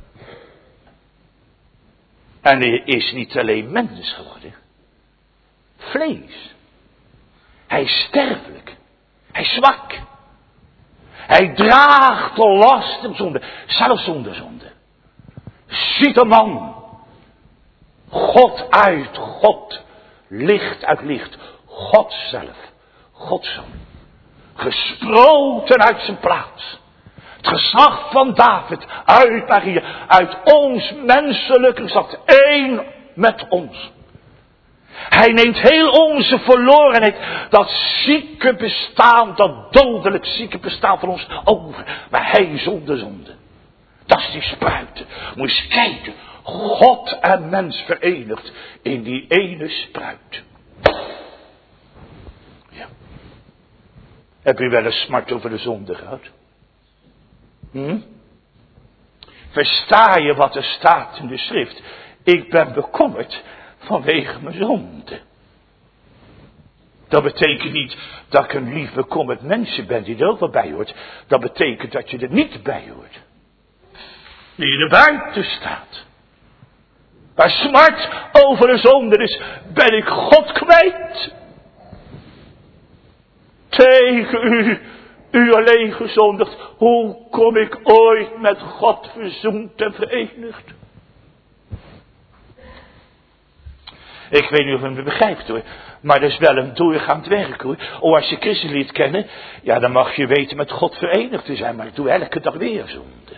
Speaker 1: En hij is niet alleen mens geworden. Vlees. Hij is sterfelijk. Hij is zwak. Hij draagt de last en zonde. Zelfs zonder zonde. Ziet een man. God uit God. Licht uit licht. God zelf. Gods zoon. Gesproten uit zijn plaats. Het geslacht van David. Uit Maria. Uit ons menselijke geslacht. Eén met ons. Hij neemt heel onze verlorenheid, dat zieke bestaan, dat dodelijk zieke bestaan van ons over. Maar hij zonder zonde. Dat is die spruit. Moet je eens kijken. God en mens verenigd in die ene spruit. Ja. Heb je wel eens smart over de zonde gehad? Hm? Versta je wat er staat in de schrift? Ik ben bekommerd vanwege mijn zonde. Dat betekent niet dat ik een lief bekommerd mensje ben die er ook wel bij hoort. Dat betekent dat je er niet bij hoort. Die er buiten staat. Waar smart over de zonde is, ben ik God kwijt. Tegen u, u alleen gezondigd. Hoe kom ik ooit met God verzoend en verenigd? Ik weet niet of u me begrijpt hoor. Maar dat is wel een doorgaand werk hoor. Oh, als je Christus leert kennen. Ja, dan mag je weten met God verenigd te zijn. Maar ik doe elke dag weer zonde.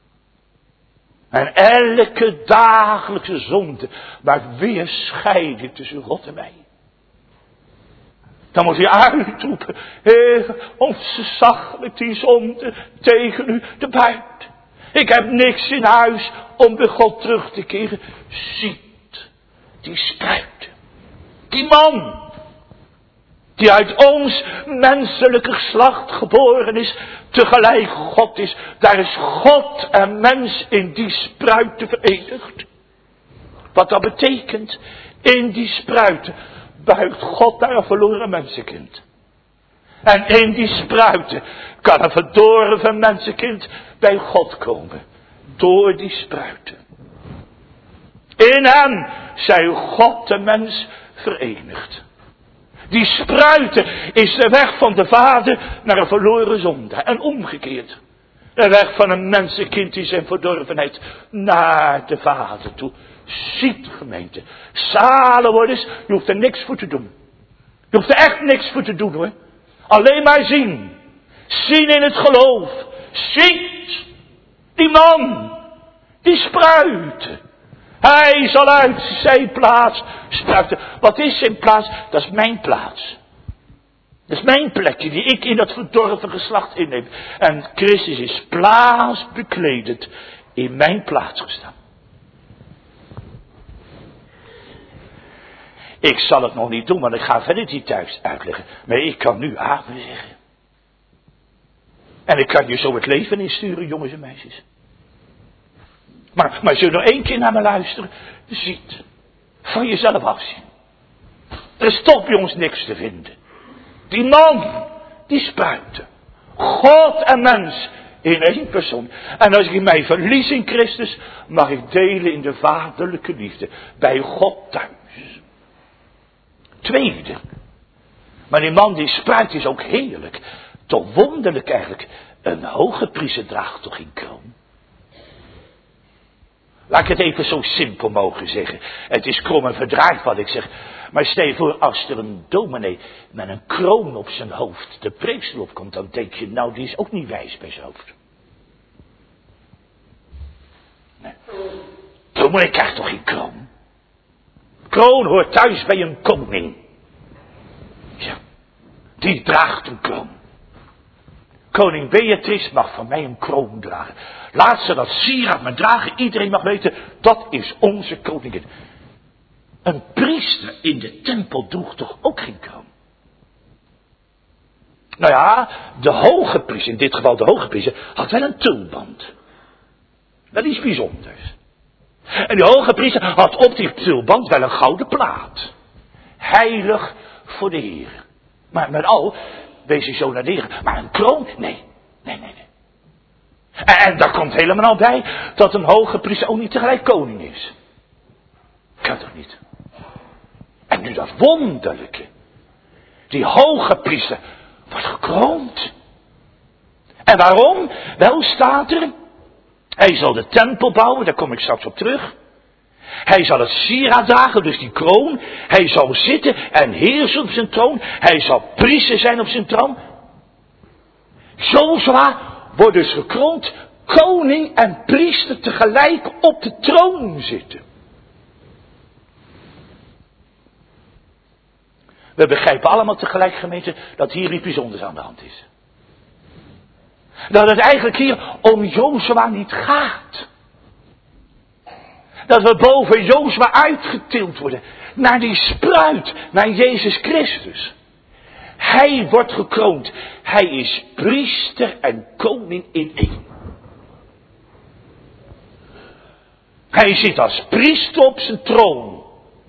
Speaker 1: En elke dagelijkse zonde maakt weer scheiding tussen God en mij. Dan moet je uitroepen. Heer, onze zag met die zonde tegen u te buiten. Ik heb niks in huis om bij God terug te keren. Ziet die spruit. Die man. Die uit ons menselijke geslacht geboren is. Tegelijk God is. Daar is God en mens in die spruiten verenigd. Wat dat betekent. In die spruiten buigt God naar een verloren mensenkind. En in die spruiten kan een verdorven mensenkind bij God komen. Door die spruiten. In hem zijn God en mens verenigd. Die spruiten is de weg van de vader naar een verloren zonde. En omgekeerd. De weg van een mensenkind die zijn verdorvenheid naar de vader toe. Ziet gemeente. Zalen worden, je hoeft er niks voor te doen. Je hoeft er echt niks voor te doen hoor. Alleen maar zien. Zien in het geloof. Ziet. Die man. Die spruiten. Hij zal uit zijn plaats spruiten. Wat is zijn plaats? Dat is mijn plaats. Dat is mijn plekje die ik in dat verdorven geslacht inneem. En Christus is plaats bekledend in mijn plaats gestaan. Ik zal het nog niet doen, want ik ga verder niet thuis uitleggen. Maar ik kan nu amen zeggen. En ik kan je zo het leven insturen, jongens en meisjes. Maar, maar als je nog één keer naar me luisteren, ziet, van jezelf afzien. Er is toch bij ons niks te vinden. Die man, die spruiten. God en mens In één persoon. En als ik mij verlies in Christus, mag ik delen in de vaderlijke liefde. Bij God thuis. Tweede. Maar die man die spruit is ook heerlijk. Toch wonderlijk eigenlijk. Een hoge priester draagt toch geen kroon? Laat ik het even zo simpel mogen zeggen. Het is krom en verdraaid wat ik zeg. Maar stel je voor, als er een dominee met een kroon op zijn hoofd de preekstoel opkomt, dan denk je, nou die is ook niet wijs bij zijn hoofd. Nee. Dominee krijgt toch geen kroon? Kroon hoort thuis bij een koning. Ja, die draagt een kroon. Koning Beatrix mag van mij een kroon dragen. Laat ze dat sieraad maar dragen. Iedereen mag weten, dat is onze koningin. Een priester in de tempel droeg toch ook geen kroon? Nou ja, de hoge priester, in dit geval de hoge priester, had wel een tulband. Dat is bijzonders. En die hoge priester had op die tulband wel een gouden plaat. Heilig voor de Heer. Maar met al, wees je zo naar de Heer. Maar een kroon? Nee. Nee, nee, nee. En, en daar komt helemaal bij dat een hoge priester ook niet tegelijk koning is. Kan toch niet? En nu dat wonderlijke. Die hoge priester wordt gekroond. En waarom? Wel staat er. Hij zal de tempel bouwen, daar kom ik straks op terug. Hij zal het sieraad dragen, dus die kroon. Hij zal zitten en heersen op zijn troon. Hij zal priester zijn op zijn troon. Jozua wordt dus gekroond, koning en priester tegelijk op de troon zitten. We begrijpen allemaal tegelijk, gemeente, dat hier iets bijzonders aan de hand is. Dat het eigenlijk hier om Jozua niet gaat. Dat we boven Jozua uitgetild worden. Naar die spruit, naar Jezus Christus. Hij wordt gekroond. Hij is priester en koning in één. Hij zit als priester op zijn troon.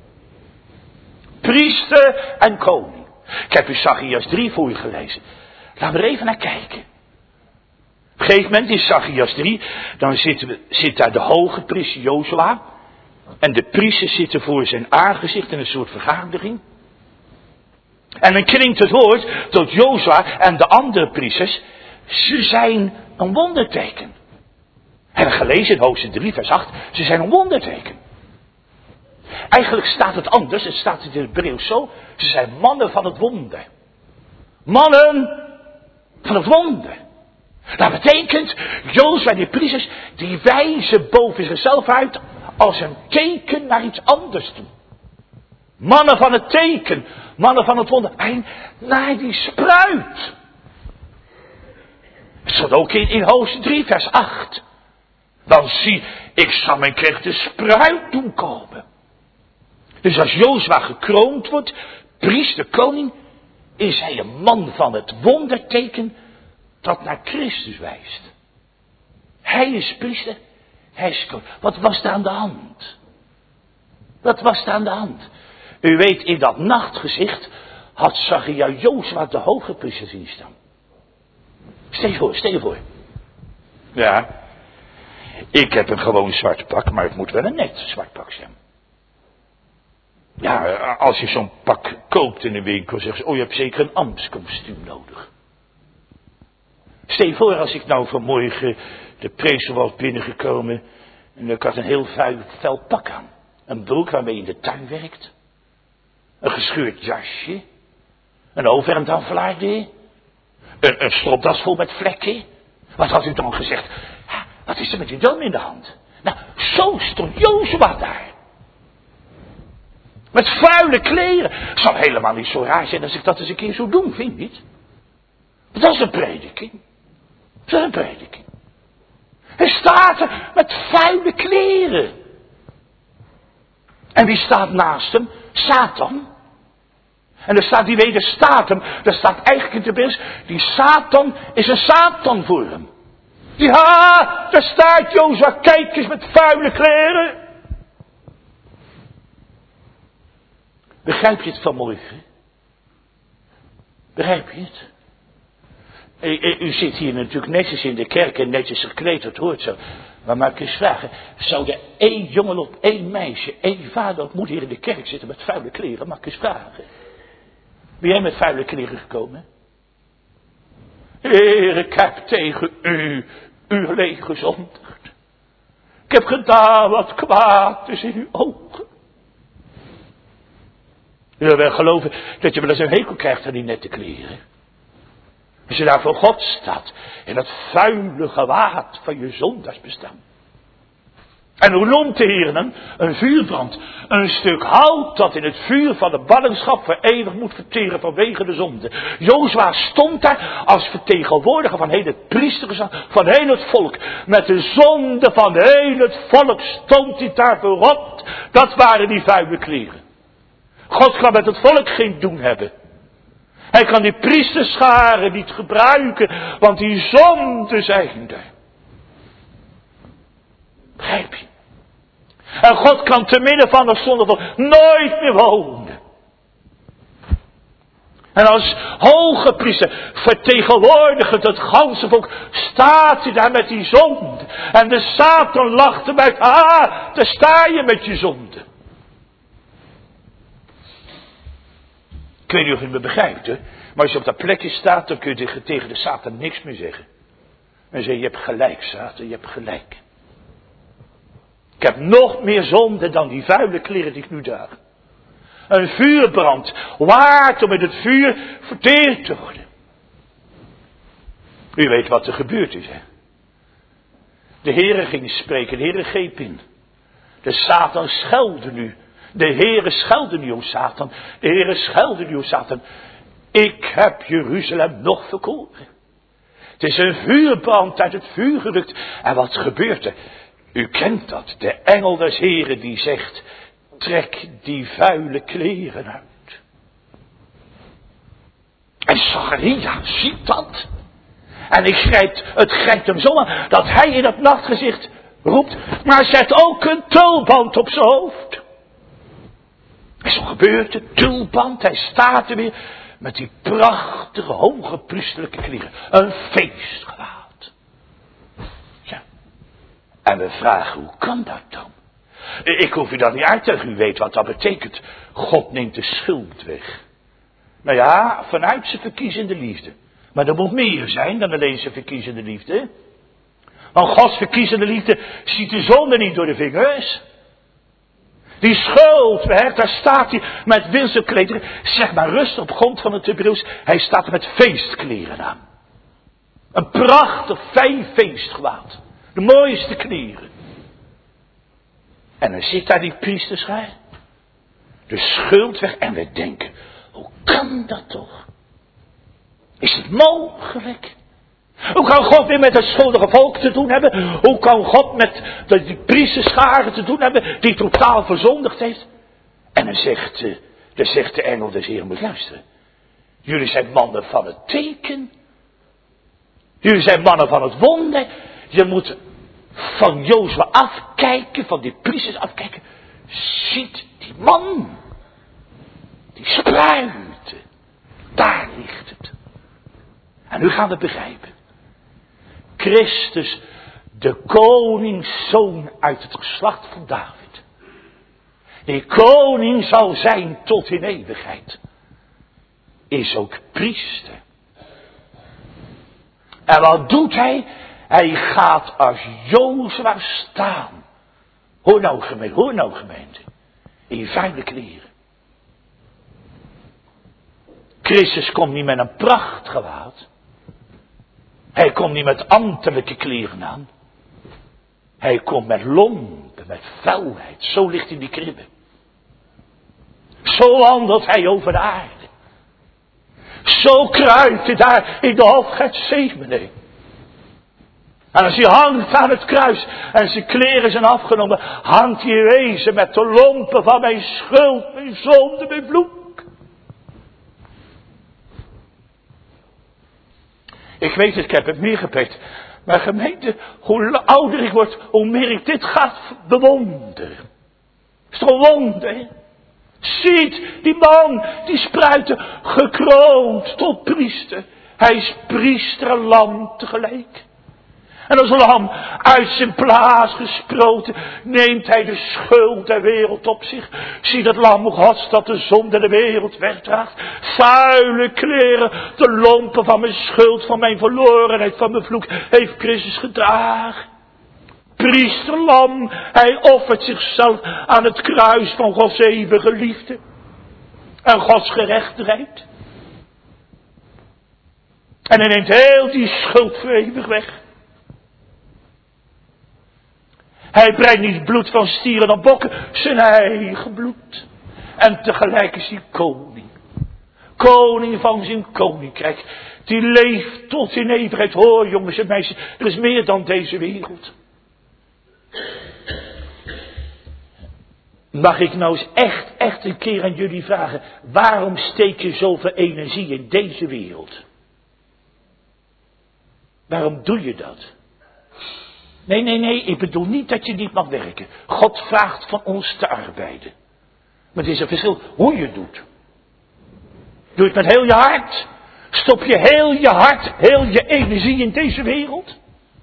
Speaker 1: Priester en koning. Ik heb u Zacharías drie voor u gelezen. Laten we er even naar kijken. Op een gegeven moment in Zacharías drie, dan zit, we, zit daar de hoge priester Jozua. En de priesters zitten voor zijn aangezicht in een soort vergadering. En dan klinkt het woord tot Jozua en de andere priesters. Ze zijn een wonderteken. Hebben we gelezen in hoofdstuk drie vers acht. Ze zijn een wonderteken. Eigenlijk staat het anders. Het staat in het Hebreeuws zo. Ze zijn mannen van het wonder. Mannen van het wonder. Dat betekent, Jozua en die priesters, die wijzen boven zichzelf uit als een teken naar iets anders toe. Mannen van het teken, mannen van het wonder. En naar die spruit. Het staat ook in, in hoofdstuk drie vers acht. Dan zie ik zal mijn knecht de spruit doen komen. Dus als Jozua gekroond wordt, priester, koning, is hij een man van het wonderteken dat naar Christus wijst. Hij is priester, hij is koning. Wat was er aan de hand? Wat was er aan de hand? U weet, in dat nachtgezicht had Zacharia Jozua de hoge priester zien staan. Stel je voor, stel je voor. Ja, ik heb een gewoon zwart pak, maar het moet wel een net zwart pak zijn. Ja, als je zo'n pak koopt in de winkel, zeg je, oh je hebt zeker een ambtskostuum nodig. Stel je voor als ik nou vanmorgen de preester was binnengekomen en ik had een heel vuil vel pak aan. Een broek waarmee je in de tuin werkt. Een gescheurd jasje. Een overhemd aan vlaarden. Een, een stropdas vol met vlekken. Wat had u dan gezegd? Ha, wat is er met die doom in de hand? Nou, zo stond Jozua daar. Met vuile kleren. Het zou helemaal niet zo raar zijn als ik dat eens een keer zou doen, vind je niet? Dat is een prediking. Dat is een prediking. Hij staat er met vuile kleren. En wie staat naast hem? Satan. En er staat die wederstaat hem. Er staat eigenlijk in de beeld, die Satan is een Satan voor hem. Ja, daar staat Jozua, kijk eens met vuile kleren. Begrijp je het vanmorgen? Begrijp je het? U, u, u zit hier natuurlijk netjes in de kerk en netjes gekleed, dat hoort zo. Maar mag ik eens vragen, zou er één jongen of één meisje, één vader of moeder hier in de kerk zitten met vuile kleren? Mag ik eens vragen? Ben jij met vuile kleren gekomen? Heer, ik heb tegen u, u alleen gezondigd. Ik heb gedaan wat kwaad is in uw ogen. Je wil wel geloven dat je wel eens een hekel krijgt aan die nette kleren. Als je daar voor God staat, in dat vuile gewaad van je zondagsbestaan. En hoe noemt de Heer dan? Een vuurbrand. Een stuk hout dat in het vuur van de ballingschap voor eeuwig moet verteren vanwege de zonde. Jozua stond daar als vertegenwoordiger van heel het priestergezag, van heel het volk. Met de zonde van heel het volk stond hij daar voor God. Dat waren die vuile kleren. God kan met het volk geen doen hebben. Hij kan die priesterscharen niet gebruiken, want die zonden zijn er. Begrijp je? En God kan te midden van de zondevolk nooit meer wonen. En als hoge priester vertegenwoordigend het ganse volk staat hij daar met die zonde. En de Satan lacht hem uit. Ah, daar sta je met je zonde. Ik weet niet of je me begrijpt, hè? Maar als je op dat plekje staat, dan kun je tegen de Satan niks meer zeggen. En zeg je, je hebt gelijk, Satan, je hebt gelijk. Ik heb nog meer zonde dan die vuile kleren die ik nu draag. Een vuurbrand, waard om in het vuur verteerd te worden. U weet wat er gebeurd is, hè? De Heere ging spreken, de Heere greep in. De Satan schelde nu. De Heere schelde nu, o Satan. De Heere schelde nu, o Satan. Ik heb Jeruzalem nog verkoren. Het is een vuurbrand uit het vuur gerukt. En wat gebeurt er? U kent dat. De engel des Heren die zegt, trek die vuile kleren uit. En Zacharia ziet dat. En ik grijp, het grijpt hem zo aan dat hij in het nachtgezicht roept, maar zet ook een tulband op zijn hoofd. En zo gebeurt het, tulband, hij staat er weer met die prachtige hoge priesterlijke kleren. Een feestgewaad. Ja. En we vragen, hoe kan dat dan? Ik hoef u dat niet uit te leggen, u weet wat dat betekent. God neemt de schuld weg. Nou ja, vanuit zijn verkiezende liefde. Maar er moet meer zijn dan alleen zijn verkiezende liefde. Want Gods verkiezende liefde ziet de zonde niet door de vingers. Die schuld weg, daar staat hij met winselklederen. Zeg maar rustig op grond van het Hebreeuws. Hij staat er met feestkleren aan. Een prachtig fijn feestgewaad. De mooiste kleren. En dan zit daar die priesterschaar. De schuld weg. En we denken, hoe kan dat toch? Is het mogelijk? Hoe kan God weer met het schuldige volk te doen hebben? Hoe kan God met die priesterscharen te doen hebben die totaal verzondigd heeft? En dan zegt, uh, dan zegt de engel des Heeren, moet luisteren. Jullie zijn mannen van het teken. Jullie zijn mannen van het wonder. Je moet van Jozua afkijken, van die priesters afkijken. Ziet die man. Die spruiten. Daar ligt het. En nu gaan we begrijpen. Christus, de koningszoon uit het geslacht van David. Die koning zal zijn tot in eeuwigheid. Is ook priester. En wat doet hij? Hij gaat als Jozua staan. Hoor nou gemeente, hoor nou gemeente. In vuile kleren. Christus komt niet met een prachtgewaad. Hij komt niet met ambtelijke kleren aan. Hij komt met lompen, met vuilheid. Zo ligt in die kribbe. Zo wandelt hij over de aarde. Zo kruipt hij daar in de hof Getsemane. En als hij hangt aan het kruis en zijn kleren zijn afgenomen, hangt hij wezen met de lompen van mijn schuld, mijn zonde, mijn bloed. Ik weet het, ik heb het meer gepreekt. Maar gemeente, hoe ouder ik word, hoe meer ik dit gaat bewonderen. Het is toch een wonder, hè? Ziet, die man, die spruiten, gekroond tot priester.
Speaker 2: Hij is priester en lam tegelijk. En als lam uit zijn plaats gesproten, neemt hij de schuld der wereld op zich. Zie dat lam Gods dat de zonde de wereld wegdraagt. Vuile kleren, de lompen van mijn schuld, van mijn verlorenheid, van mijn vloek, heeft Christus gedragen. Priesterlam, hij offert zichzelf aan het kruis van Gods eeuwige liefde. En Gods gerechtigheid. En hij neemt heel die schuld voor eeuwig weg. Hij brengt niet bloed van stieren en bokken, zijn eigen bloed. En tegelijk is hij koning. Koning van zijn koninkrijk. Die leeft tot in eeuwigheid. Hoor jongens en meisjes, er is meer dan deze wereld. Mag ik nou eens echt, echt een keer aan jullie vragen. Waarom steek je zoveel energie in deze wereld? Waarom doe je dat? Nee, nee, nee, ik bedoel niet dat je niet mag werken. God vraagt van ons te arbeiden. Maar het is een verschil hoe je het doet. Doe je het met heel je hart? Stop je heel je hart, heel je energie in deze wereld?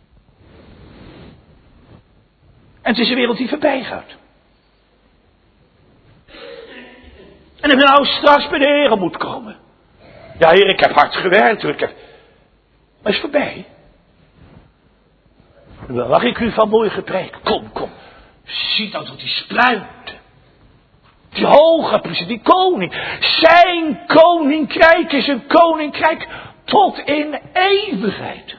Speaker 2: En het is een wereld die voorbij gaat. En als je nou straks bij de Heer moet komen. Ja, Heer, ik heb hard gewerkt, hoor. Ik heb... Maar het is voorbij. Mag ik u vanmorgen preken? Kom, kom. Zie dan tot die spruiten. Die hoge priester, die koning. Zijn koninkrijk is een koninkrijk tot in eeuwigheid.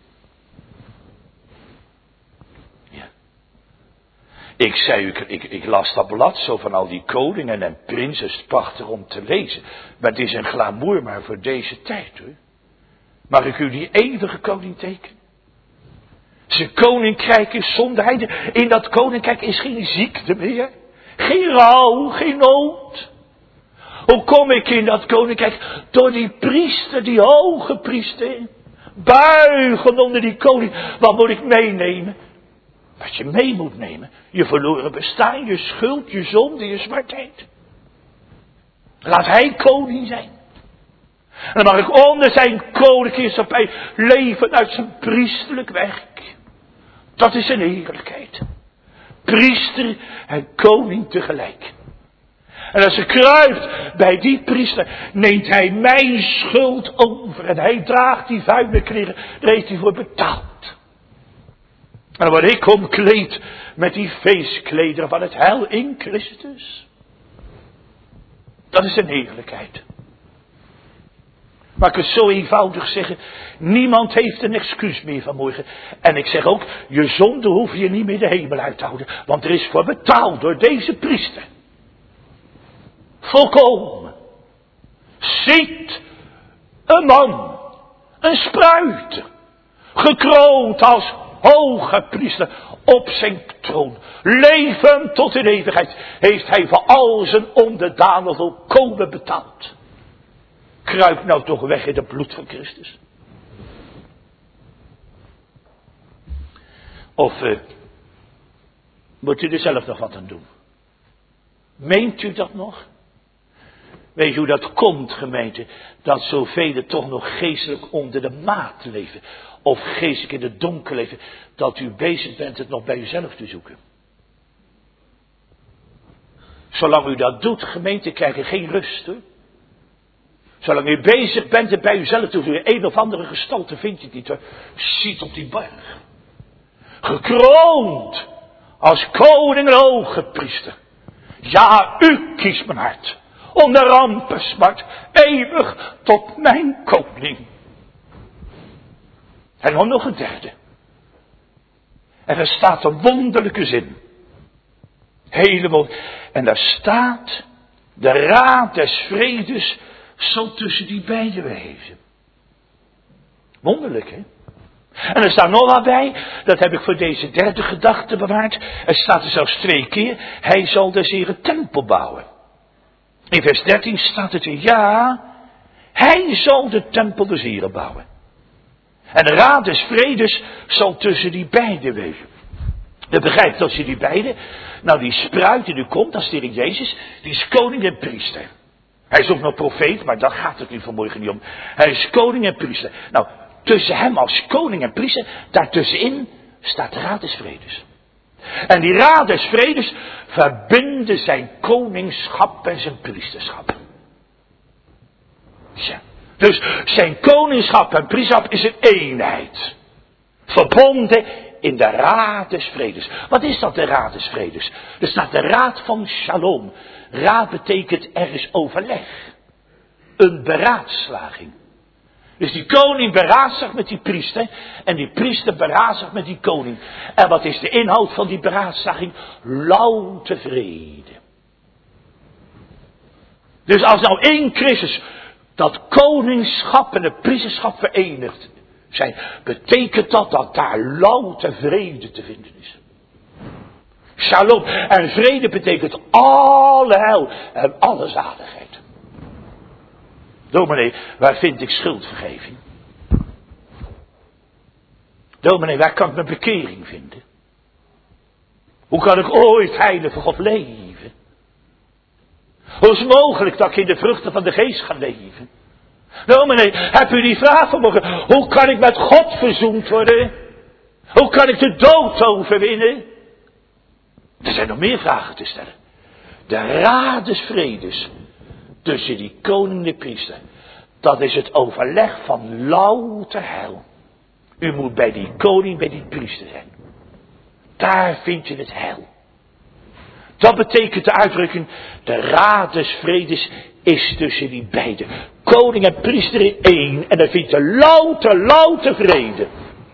Speaker 2: Ja. Ik zei u, ik, ik las dat blad zo van al die koningen en prinses, prachtig om te lezen. Maar het is een glamour maar voor deze tijd, hoor. Mag ik u die eeuwige koning tekenen? Zijn koninkrijk is zonder heide. In dat koninkrijk is geen ziekte meer. Geen rouw, geen nood. Hoe kom ik in dat koninkrijk? Door die priester, die hoge priester. Buigen onder die koning. Wat moet ik meenemen? Wat je mee moet nemen. Je verloren bestaan, je schuld, je zonde, je zwartheid. Laat hij koning zijn. En dan mag ik onder zijn koningsheerschappij leven uit zijn priesterlijk werk. Dat is zijn heerlijkheid. Priester en koning tegelijk. En als hij kruipt bij die priester, neemt hij mijn schuld over. En hij draagt die vuile kleren, daar heeft hij voor betaald. En dan word ik omkleed met die feestklederen van het heil in Christus. Dat is zijn heerlijkheid. Maar ik het zo eenvoudig zeggen, niemand heeft een excuus meer vanmorgen. En ik zeg ook, je zonde hoef je niet meer de hemel uit te houden. Want er is voor betaald door deze priester. Volkomen. Ziet een man, een spruiter, gekroond als hoge priester op zijn troon. Leven tot in eeuwigheid heeft hij voor al zijn onderdanen volkomen betaald. Kruip nou toch weg in het bloed van Christus. Of uh, moet u er zelf nog wat aan doen? Meent u dat nog? Weet je hoe dat komt, gemeente? Dat zoveel toch nog geestelijk onder de maat leven. Of geestelijk in het donker leven. Dat u bezig bent het nog bij uzelf te zoeken. Zolang u dat doet, gemeente, krijg je geen rust, hoor. Zolang u bezig bent en bij uzelf te zoeken. Een of andere gestalte vind je het niet, hoor. Ziet op die berg. Gekroond. Als koning en hoge priester. Ja, u kiest mijn hart. Onder rampen smart. Eeuwig tot mijn koning. En dan nog een derde. En er staat een wonderlijke zin. Hele wonder. En daar staat. De raad des vredes zal tussen die beiden wezen. Wonderlijk, hè? En er staat nog wat bij, dat heb ik voor deze derde gedachte bewaard. Er staat er zelfs twee keer, hij zal des Heeren tempel bouwen. In vers dertien staat het weer, ja, hij zal de tempel des Heeren bouwen. En de raad des vredes zal tussen die beiden wezen. Je begrijpt als je die beiden, nou die spruit die nu komt, dat is de Heer Jezus, die is koning en priester. Hij is ook nog profeet, maar daar gaat het nu vanmorgen niet om. Hij is koning en priester. Nou, tussen hem als koning en priester, daartussenin staat de Raad des Vredes. En die Raad des Vredes verbinden zijn koningschap en zijn priesterschap. Ja. Dus zijn koningschap en priesterschap is een eenheid. Verbonden in de Raad des Vredes. Wat is dat, de Raad des Vredes? Er staat de Raad van Shalom. Raad betekent er is overleg. Een beraadslaging. Dus die koning beraadslagt met die priester. En die priester beraadslagt met die koning. En wat is de inhoud van die beraadslaging? Louter vrede. Dus als nou één Christus dat koningschap en het priesterschap verenigd zijn, betekent dat dat daar louter vrede te vinden is. Shalom. En vrede betekent alle heil en alle zaligheid. Dominee, waar vind ik schuldvergeving? Dominee, waar kan ik mijn bekering vinden? Hoe kan ik ooit heilig voor God leven? Hoe is het mogelijk dat ik in de vruchten van de geest ga leven? Dominee, heb u die vraag vanmorgen? Hoe kan ik met God verzoend worden? Hoe kan ik de dood overwinnen? Er zijn nog meer vragen te stellen. De Raad des Vredes tussen die koning en de priester. Dat is het overleg van louter heil. U moet bij die koning, bij die priester zijn. Daar vind je het heil. Dat betekent de uitdrukking, de Raad des Vredes is tussen die beiden. Koning en priester in één. En dan vind je louter, louter vrede.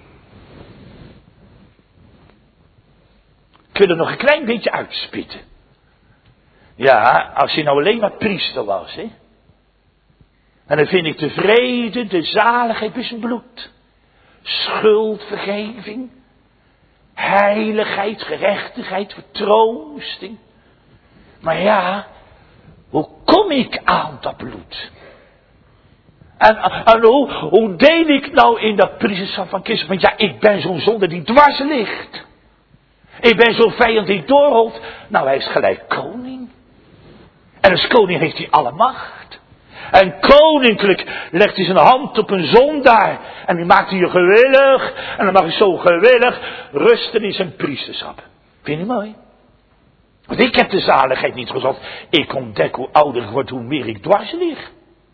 Speaker 2: Ik wil er nog een klein beetje uitspitten. Ja, als je nou alleen maar priester was, hè. En dan vind ik de vrede, de zaligheid bij zijn bloed. Schuldvergeving. Heiligheid, gerechtigheid, vertroosting. Maar ja, hoe kom ik aan dat bloed? En, en hoe, hoe deel ik nou in dat priesterschap van Christus? Want ja, ik ben zo'n zonde die dwars ligt. Ik ben zo'n vijand die doorholt. Nou, hij is gelijk koning. En als koning heeft hij alle macht. En koninklijk legt hij zijn hand op een zondaar. En die maakt hij je gewillig. En dan mag hij zo gewillig rusten in zijn priesterschap. Vind je mooi? Want ik heb de zaligheid niet gezocht. Ik ontdek hoe ouder ik word, hoe meer ik dwars lig.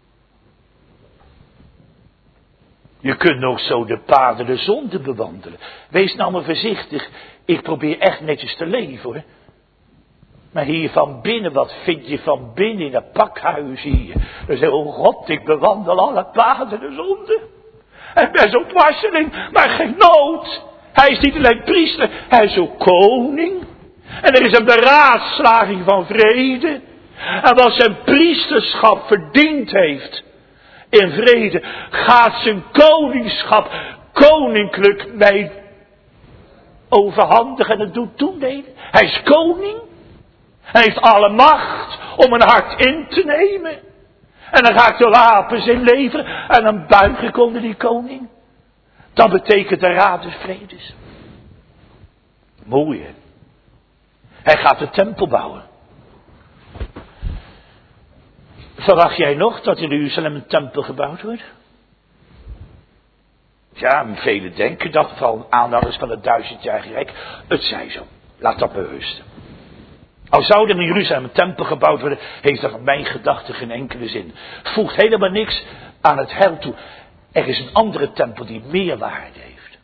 Speaker 2: Je kunt nog zo de paden de zonde bewandelen. Wees nou maar voorzichtig. Ik probeer echt netjes te leven, hoor. Maar hier van binnen, wat vind je van binnen in dat pakhuis hier? Dan zeg je, oh God, ik bewandel alle paden de zonde. En ben zo dwarseling, maar geen nood. Hij is niet alleen priester, hij is ook koning. En er is een beraadslaging van vrede. En wat zijn priesterschap verdiend heeft in vrede, gaat zijn koningschap koninklijk mij overhandigen en het doet toedelen. Hij is koning. Hij heeft alle macht om een hart in te nemen. En dan ga ik de wapens inleveren en dan buig ik onder die koning. Dat betekent de Raad des Vredes. Mooi, hè? Hij gaat de tempel bouwen. Verwacht jij nog dat in Jeruzalem een tempel gebouwd wordt? Ja, velen denken dat, vooral aanhangers van het duizendjarige rijk. Het zij zo. Laat dat berusten. Al zou er in Jeruzalem een tempel gebouwd worden, heeft dat van mijn gedachte geen enkele zin. Voegt helemaal niks aan het heil toe. Er is een andere tempel die meer waarde heeft.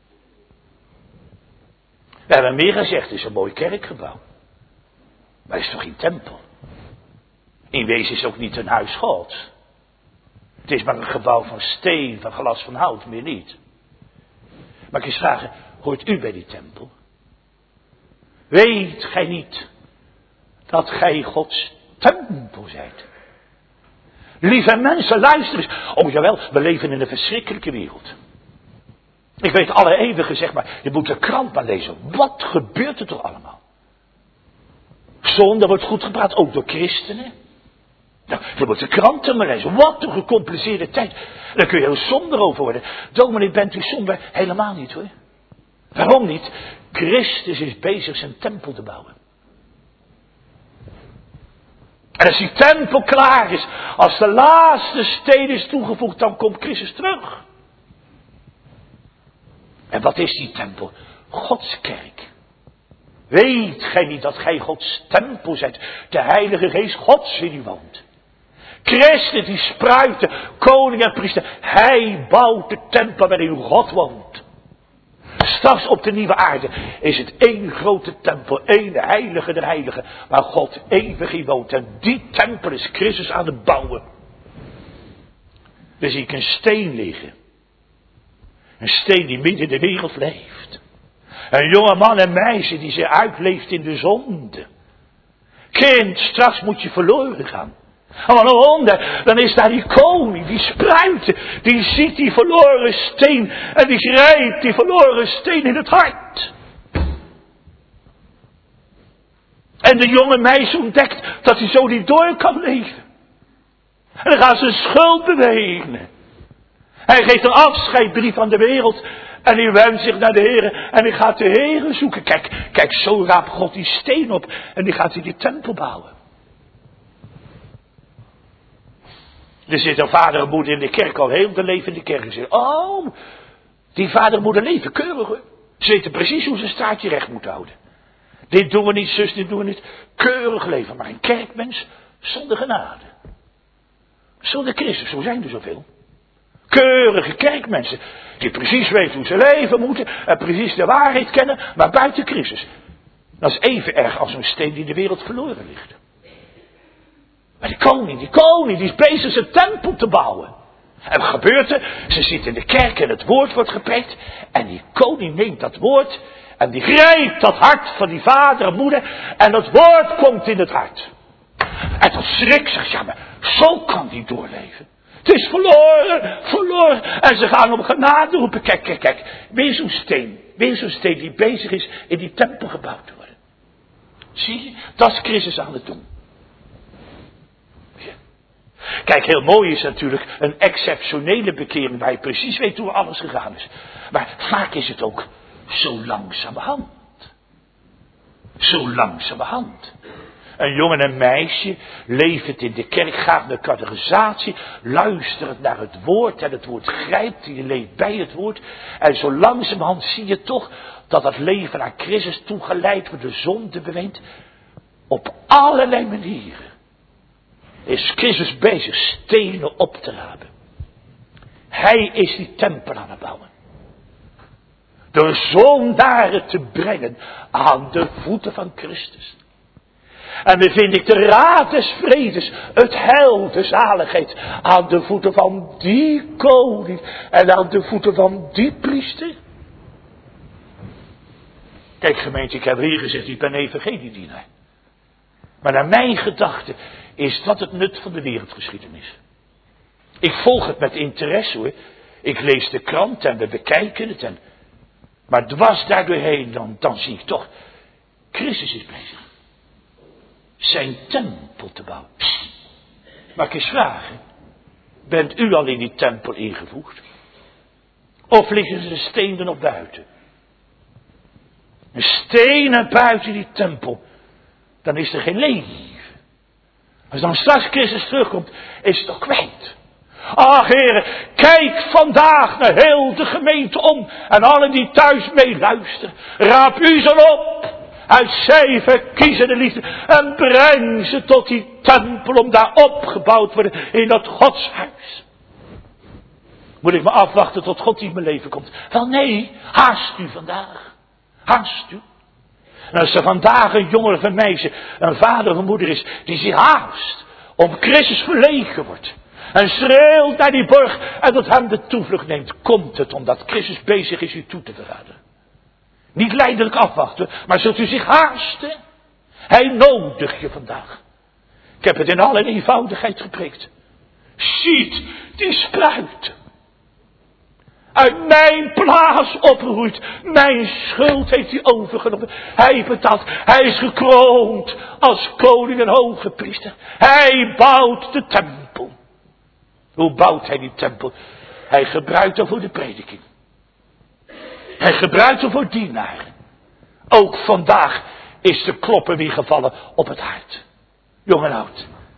Speaker 2: We hebben meer gezegd, het is een mooi kerkgebouw. Maar het is toch geen tempel? In wezen is het ook niet een huis Gods. Het is maar een gebouw van steen, van glas, van hout, meer niet. Maar ik eens vragen, hoort u bij die tempel? Weet gij niet dat gij Gods tempel zijt? Lieve mensen, luister eens. Oh jawel, we leven in een verschrikkelijke wereld. Ik weet alle eeuwige, zeg maar, je moet de krant maar lezen. Wat gebeurt er toch allemaal? Zonde wordt goed gepraat, ook door christenen. Nou, je moet de kranten maar lezen. Wat een gecompliceerde tijd. Daar kun je heel somber over worden. Dominee, bent u somber? Helemaal niet, hoor. Waarom niet? Christus is bezig zijn tempel te bouwen. En als die tempel klaar is, als de laatste steen is toegevoegd, dan komt Christus terug. En wat is die tempel? Gods kerk. Weet gij niet dat gij Gods tempel zijt? De Heilige Geest Gods in u woont. Christus die spruit, koning en priester. Hij bouwt de tempel waarin God woont. Straks op de nieuwe aarde is het één grote tempel, één heilige der heiligen, waar God eeuwig in woont. En die tempel is Christus aan het bouwen. Dan zie ik een steen liggen. Een steen die midden in de wereld leeft. Een jonge man en meisje die zich uitleeft in de zonde. Kind, straks moet je verloren gaan. En wat een wonder, dan is daar die koning, die spruit, die ziet die verloren steen en die grijpt die verloren steen in het hart. En de jonge meisje ontdekt dat hij zo niet door kan leven. En dan gaat zijn schuld bewegen. Hij geeft een afscheidsbrief aan de wereld en hij wendt zich naar de Heer en hij gaat de Heer zoeken. Kijk, kijk, zo raapt God die steen op en die gaat in die tempel bouwen. Er zit een vader en moeder in de kerk al heel te leven in de kerk. En zeggen, oh, die vader en moeder leven keurig hoor. Ze weten precies hoe ze een straatje recht moeten houden. Dit doen we niet, zus, dit doen we niet. Keurig leven, maar een kerkmens zonder genade. Zonder Christus, zo zijn er zoveel. Keurige kerkmensen, die precies weten hoe ze leven moeten en precies de waarheid kennen, maar buiten Christus. Dat is even erg als een steen die in de wereld verloren ligt. Maar die koning, die koning, die is bezig zijn tempel te bouwen. En wat gebeurt er? Ze zitten in de kerk en het woord wordt gepreekt. En die koning neemt dat woord en die grijpt dat hart van die vader en moeder. En dat woord komt in het hart. En tot schrik zegt, ja maar zo kan die doorleven. Het is verloren, verloren. En ze gaan om genade roepen. Kijk, kijk, kijk. Weer zo'n steen. Weer zo'n steen die bezig is in die tempel gebouwd te worden. Zie je? Dat is Christus aan het doen. Kijk, heel mooi is natuurlijk een exceptionele bekering waar je precies weet hoe alles gegaan is. Maar vaak is het ook zo langzamerhand. Zo langzamerhand. Een jongen en meisje levend in de kerk, gaat naar catechisatie, luistert naar het woord en het woord grijpt, die leeft bij het woord. En zo langzamerhand zie je toch dat het leven aan Christus toegeleid wordt, de zonde beweent, op allerlei manieren. Is Christus bezig stenen op te rapen. Hij is die tempel aan het bouwen. Door zondaren te brengen aan de voeten van Christus. En dan vind ik de raad des vredes, het heil, de zaligheid, aan de voeten van die koning en aan de voeten van die priester. Kijk gemeente, ik heb hier gezegd, ik ben evangeliedienaar. Maar naar mijn gedachte is dat het nut van de wereldgeschiedenis. Ik volg het met interesse hoor. Ik lees de krant en we bekijken het. En, maar dwars daardoorheen dan, dan zie ik toch, Christus is bezig. Zijn tempel te bouwen. Psst. Mag ik eens vragen. Bent u al in die tempel ingevoegd? Of liggen ze de stenen nog buiten? Een stenen buiten die tempel. Dan is er geen leven. Als dan straks Christus terugkomt, is het toch kwijt. Ach heren, kijk vandaag naar heel de gemeente om. En allen die thuis meeluisteren. Raap u ze op. Uit zij verkiezen de liefde. En breng ze tot die tempel om daar opgebouwd te worden in dat godshuis. Moet ik me afwachten tot God in mijn leven komt? Wel nee, haast u vandaag. Haast u. En als er vandaag een jongen of een meisje, een vader of een moeder is, die zich haast, om Christus verlegen wordt. En schreeuwt naar die borg en tot hem de toevlucht neemt, komt het omdat Christus bezig is u toe te verraden. Niet lijdelijk afwachten, maar zult u zich haasten? Hij nodigt je vandaag. Ik heb het in alle eenvoudigheid gepreekt. Ziet die spruit. Uit mijn plaats opgeroeid. Mijn schuld heeft hij overgenomen. Hij betaalt. Hij is gekroond als koning en hoge priester. Hij bouwt de tempel. Hoe bouwt hij die tempel? Hij gebruikt hem voor de prediking. Hij gebruikt hem voor dienaren. Ook vandaag is de kloppen weer gevallen op het hart. Jong en oud.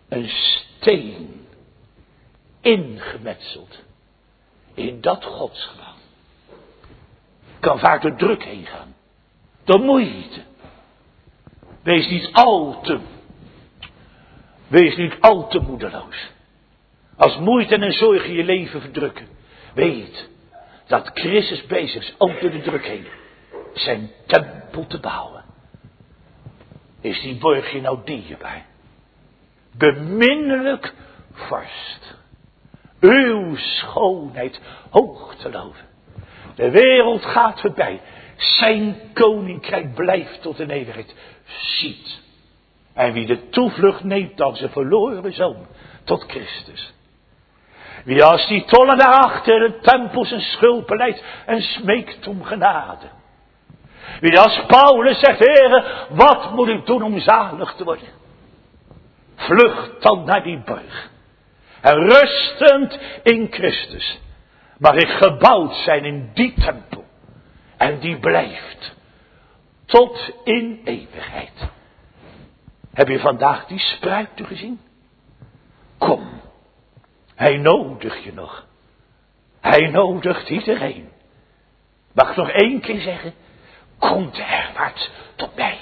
Speaker 2: een steen ingemetseld in dat godsgebouw. Kan vaak door druk heen gaan. Door moeite. Wees niet al te, wees niet al te moedeloos. Als moeite en zorgen je leven verdrukken. Weet dat Christus bezig is, ook door de druk heen, zijn tempel te bouwen. Is die borg je nou dierbaar? Beminnelijk vorst. Uw schoonheid hoog te loven. De wereld gaat voorbij. Zijn koninkrijk blijft tot in eeuwigheid. Ziet. En wie de toevlucht neemt dan zijn verloren zoon tot Christus. Wie als die tollen daarachter de tempel zijn schuld beleidt en smeekt om genade. Wie als Paulus zegt, Heere, wat moet ik doen om zalig te worden? Vlucht dan naar die borg. En rustend in Christus mag ik gebouwd zijn in die tempel. En die blijft tot in eeuwigheid. Heb je vandaag die spruiten gezien? Kom, hij nodigt je nog. Hij nodigt iedereen. Mag ik nog één keer zeggen? Komt herwaarts tot mij.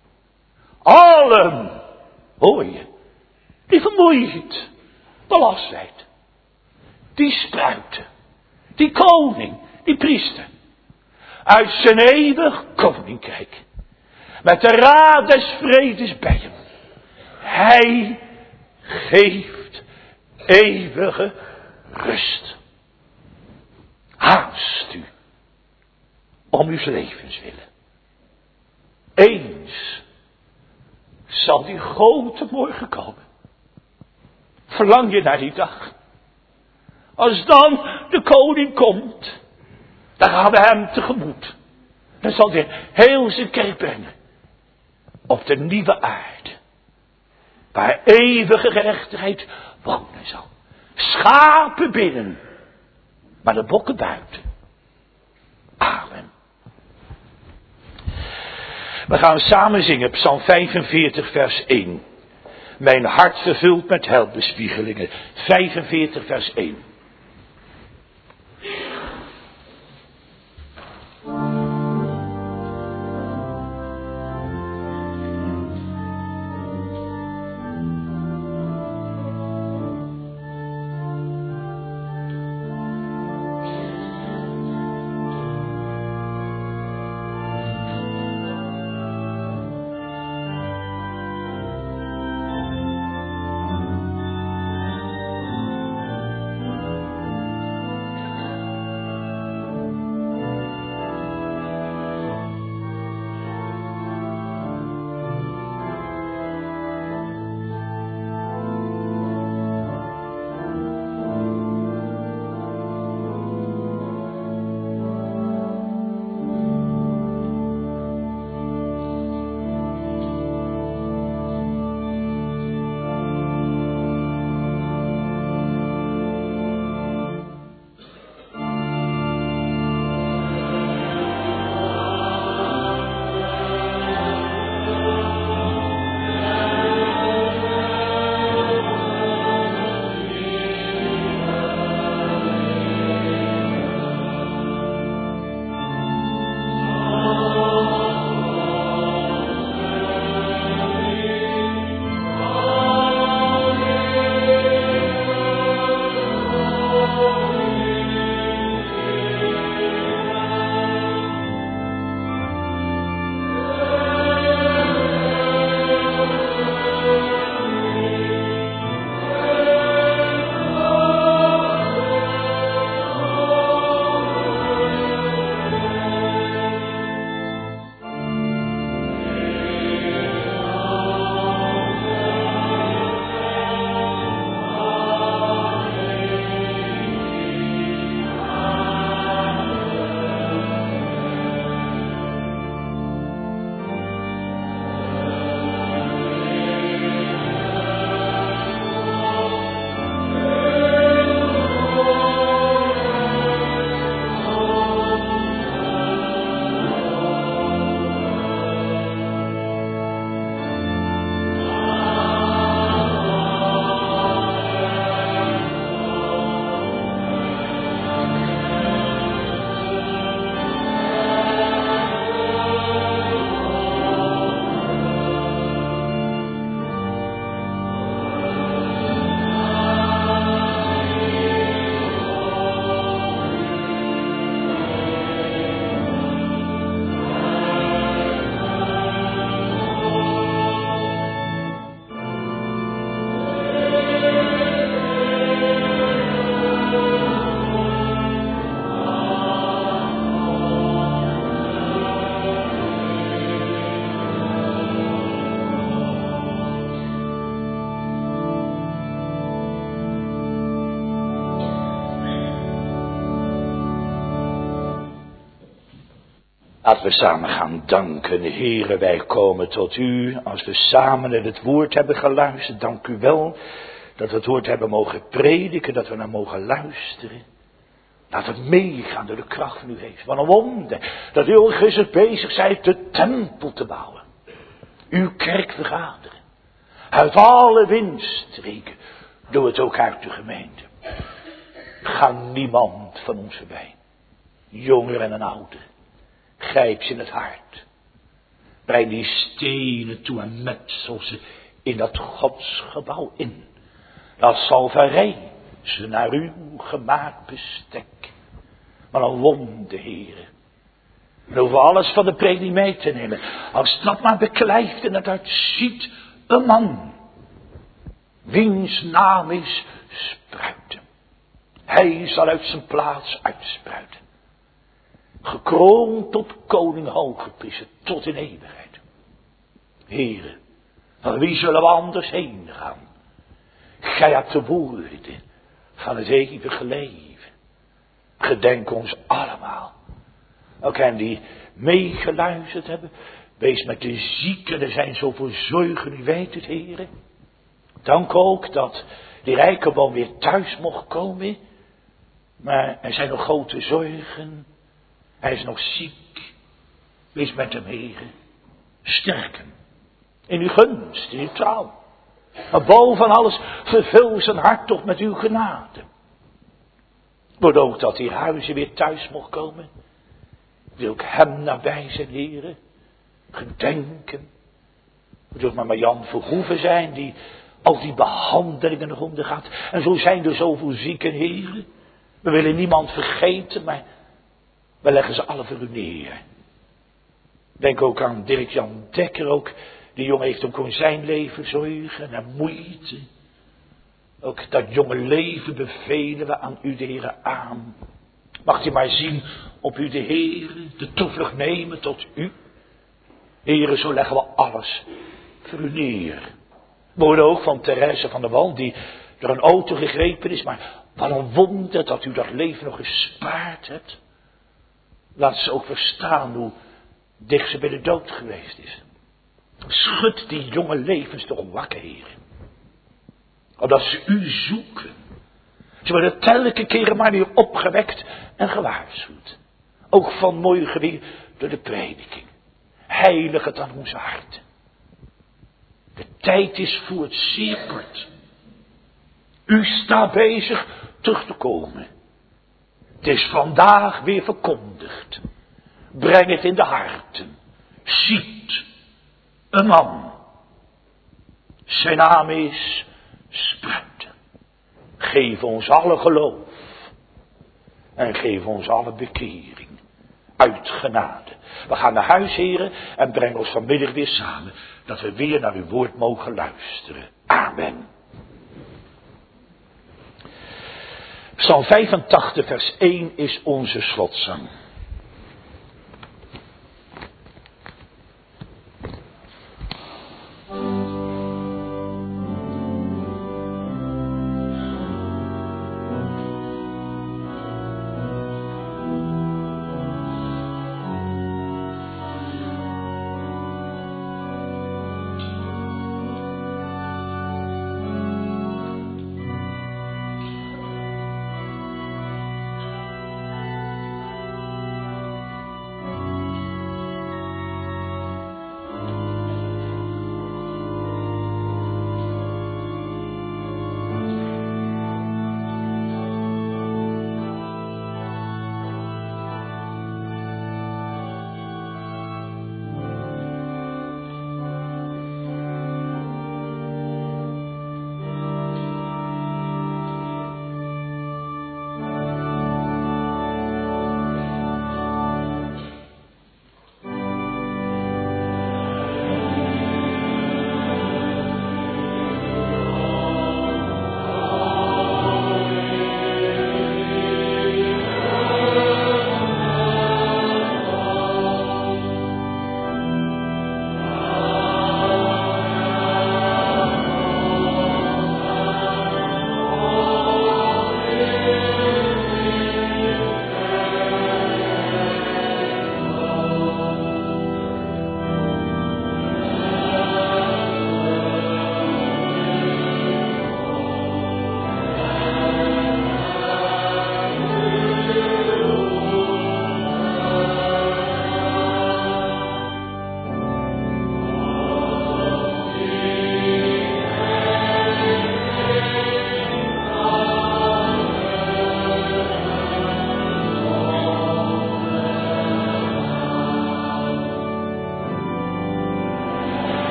Speaker 2: Allen, hoor je, die vermoeid, belast zijn. Die spruiten, die koning, die priester. Uit zijn eeuwig koninkrijk. Met de raad des vredes bij hem. Hij geeft eeuwige rust. Haast u. Om uw levens willen. Eens zal die grote morgen komen. Verlang je naar die dag. Als dan de koning komt, dan gaan we hem tegemoet. Dan zal hij heel zijn kerk brengen. Op de nieuwe aarde. Waar eeuwige gerechtigheid wonen zal. Schapen binnen. Maar de bokken buiten. Amen. We gaan samen zingen. Psalm vijfenveertig vers één. Mijn hart vervuld met heilbespiegelingen. vijfenveertig vers één. Laten we samen gaan danken. Heere, wij komen tot u als we samen naar het woord hebben geluisterd. Dank u wel dat we het woord hebben mogen prediken, dat we naar mogen luisteren. Laat het meegaan door de kracht van uw geest. Wat een wonder dat u, o Christus, bezig zijt de tempel te bouwen. Uw kerk vergaderen. Uit alle windstreken. Doe het ook uit de gemeente. Ga niemand van ons voorbij. Jonger en een ouder. Grijp ze in het hart. Breng die stenen toe en metsel ze in dat godsgebouw in. Dat salverij ze naar uw gemaakt bestek. Maar een wonder, Heere. En over alles van de preding mee te nemen. Als dat maar beklijft en het uitziet een man. Wiens naam is Spruiten. Hij zal uit zijn plaats uitspruiten. Gekroond tot koning hooggepriesen tot in eeuwigheid. Heere, van wie zullen we anders heen gaan? Gij hebt de woorden van het eeuwige leven. Gedenk ons allemaal. Ook hen die meegeluisterd hebben. Wees met de zieken, er zijn zoveel zorgen, u weet het, Heere. Dank ook dat die rijke man weer thuis mocht komen. Maar er zijn nog grote zorgen. Hij is nog ziek. Wees met hem, Heere. Sterk hem. In uw gunst, in uw trouw. Maar boven alles, vervul zijn hart toch met uw genade. Wordt ook dat die huizen weer thuis mocht komen. Wil ik hem nabij zijn, Heere. Gedenken. Moet ook maar Marjan Verhoeven zijn, die al die behandelingen nog ondergaat. En zo zijn er zoveel zieken, Heere. We willen niemand vergeten, maar we leggen ze alle voor u neer. Denk ook aan Dirk-Jan Dekker ook. Die jongen heeft ook in zijn leven zorgen en moeite. Ook dat jonge leven bevelen we aan u, de Heere, aan. Mag u maar zien op u, de Heere, de toevlucht nemen tot u. Heere, zo leggen we alles voor u neer. We hoorden ook van Therese van der Wal, die door een auto gegrepen is. Maar wat een wonder dat u dat leven nog gespaard hebt. Laat ze ook verstaan hoe dicht ze bij de dood geweest is. Schud die jonge levens toch wakker, Heer. Omdat ze u zoeken. Ze worden telke keren maar weer opgewekt en gewaarschuwd. Ook vanmorgen weer door de prediking. Heilig het aan onze harten. De tijd is voor het zeer kort. U staat bezig terug te komen. Het is vandaag weer verkondigd. Breng het in de harten. Ziet een man. Zijn naam is Spruiten. Geef ons alle geloof. En geef ons alle bekering. Uit genade. We gaan naar huis, heren. En breng ons vanmiddag weer samen. Dat we weer naar uw woord mogen luisteren. Amen. Psalm vijfentachtig vers één is onze slotzang.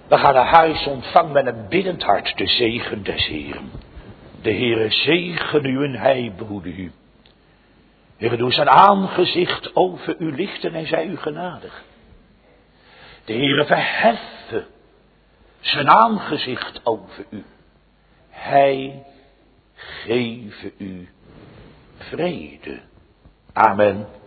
Speaker 2: We gaan naar huis, ontvang met een biddend hart de zegen des Heeren. De Heere zegen u en hij behoede u. Heere, doe zijn aangezicht over u lichten en zij u genadig. De Heere verheffen zijn aangezicht over u. Hij geven u vrede. Amen.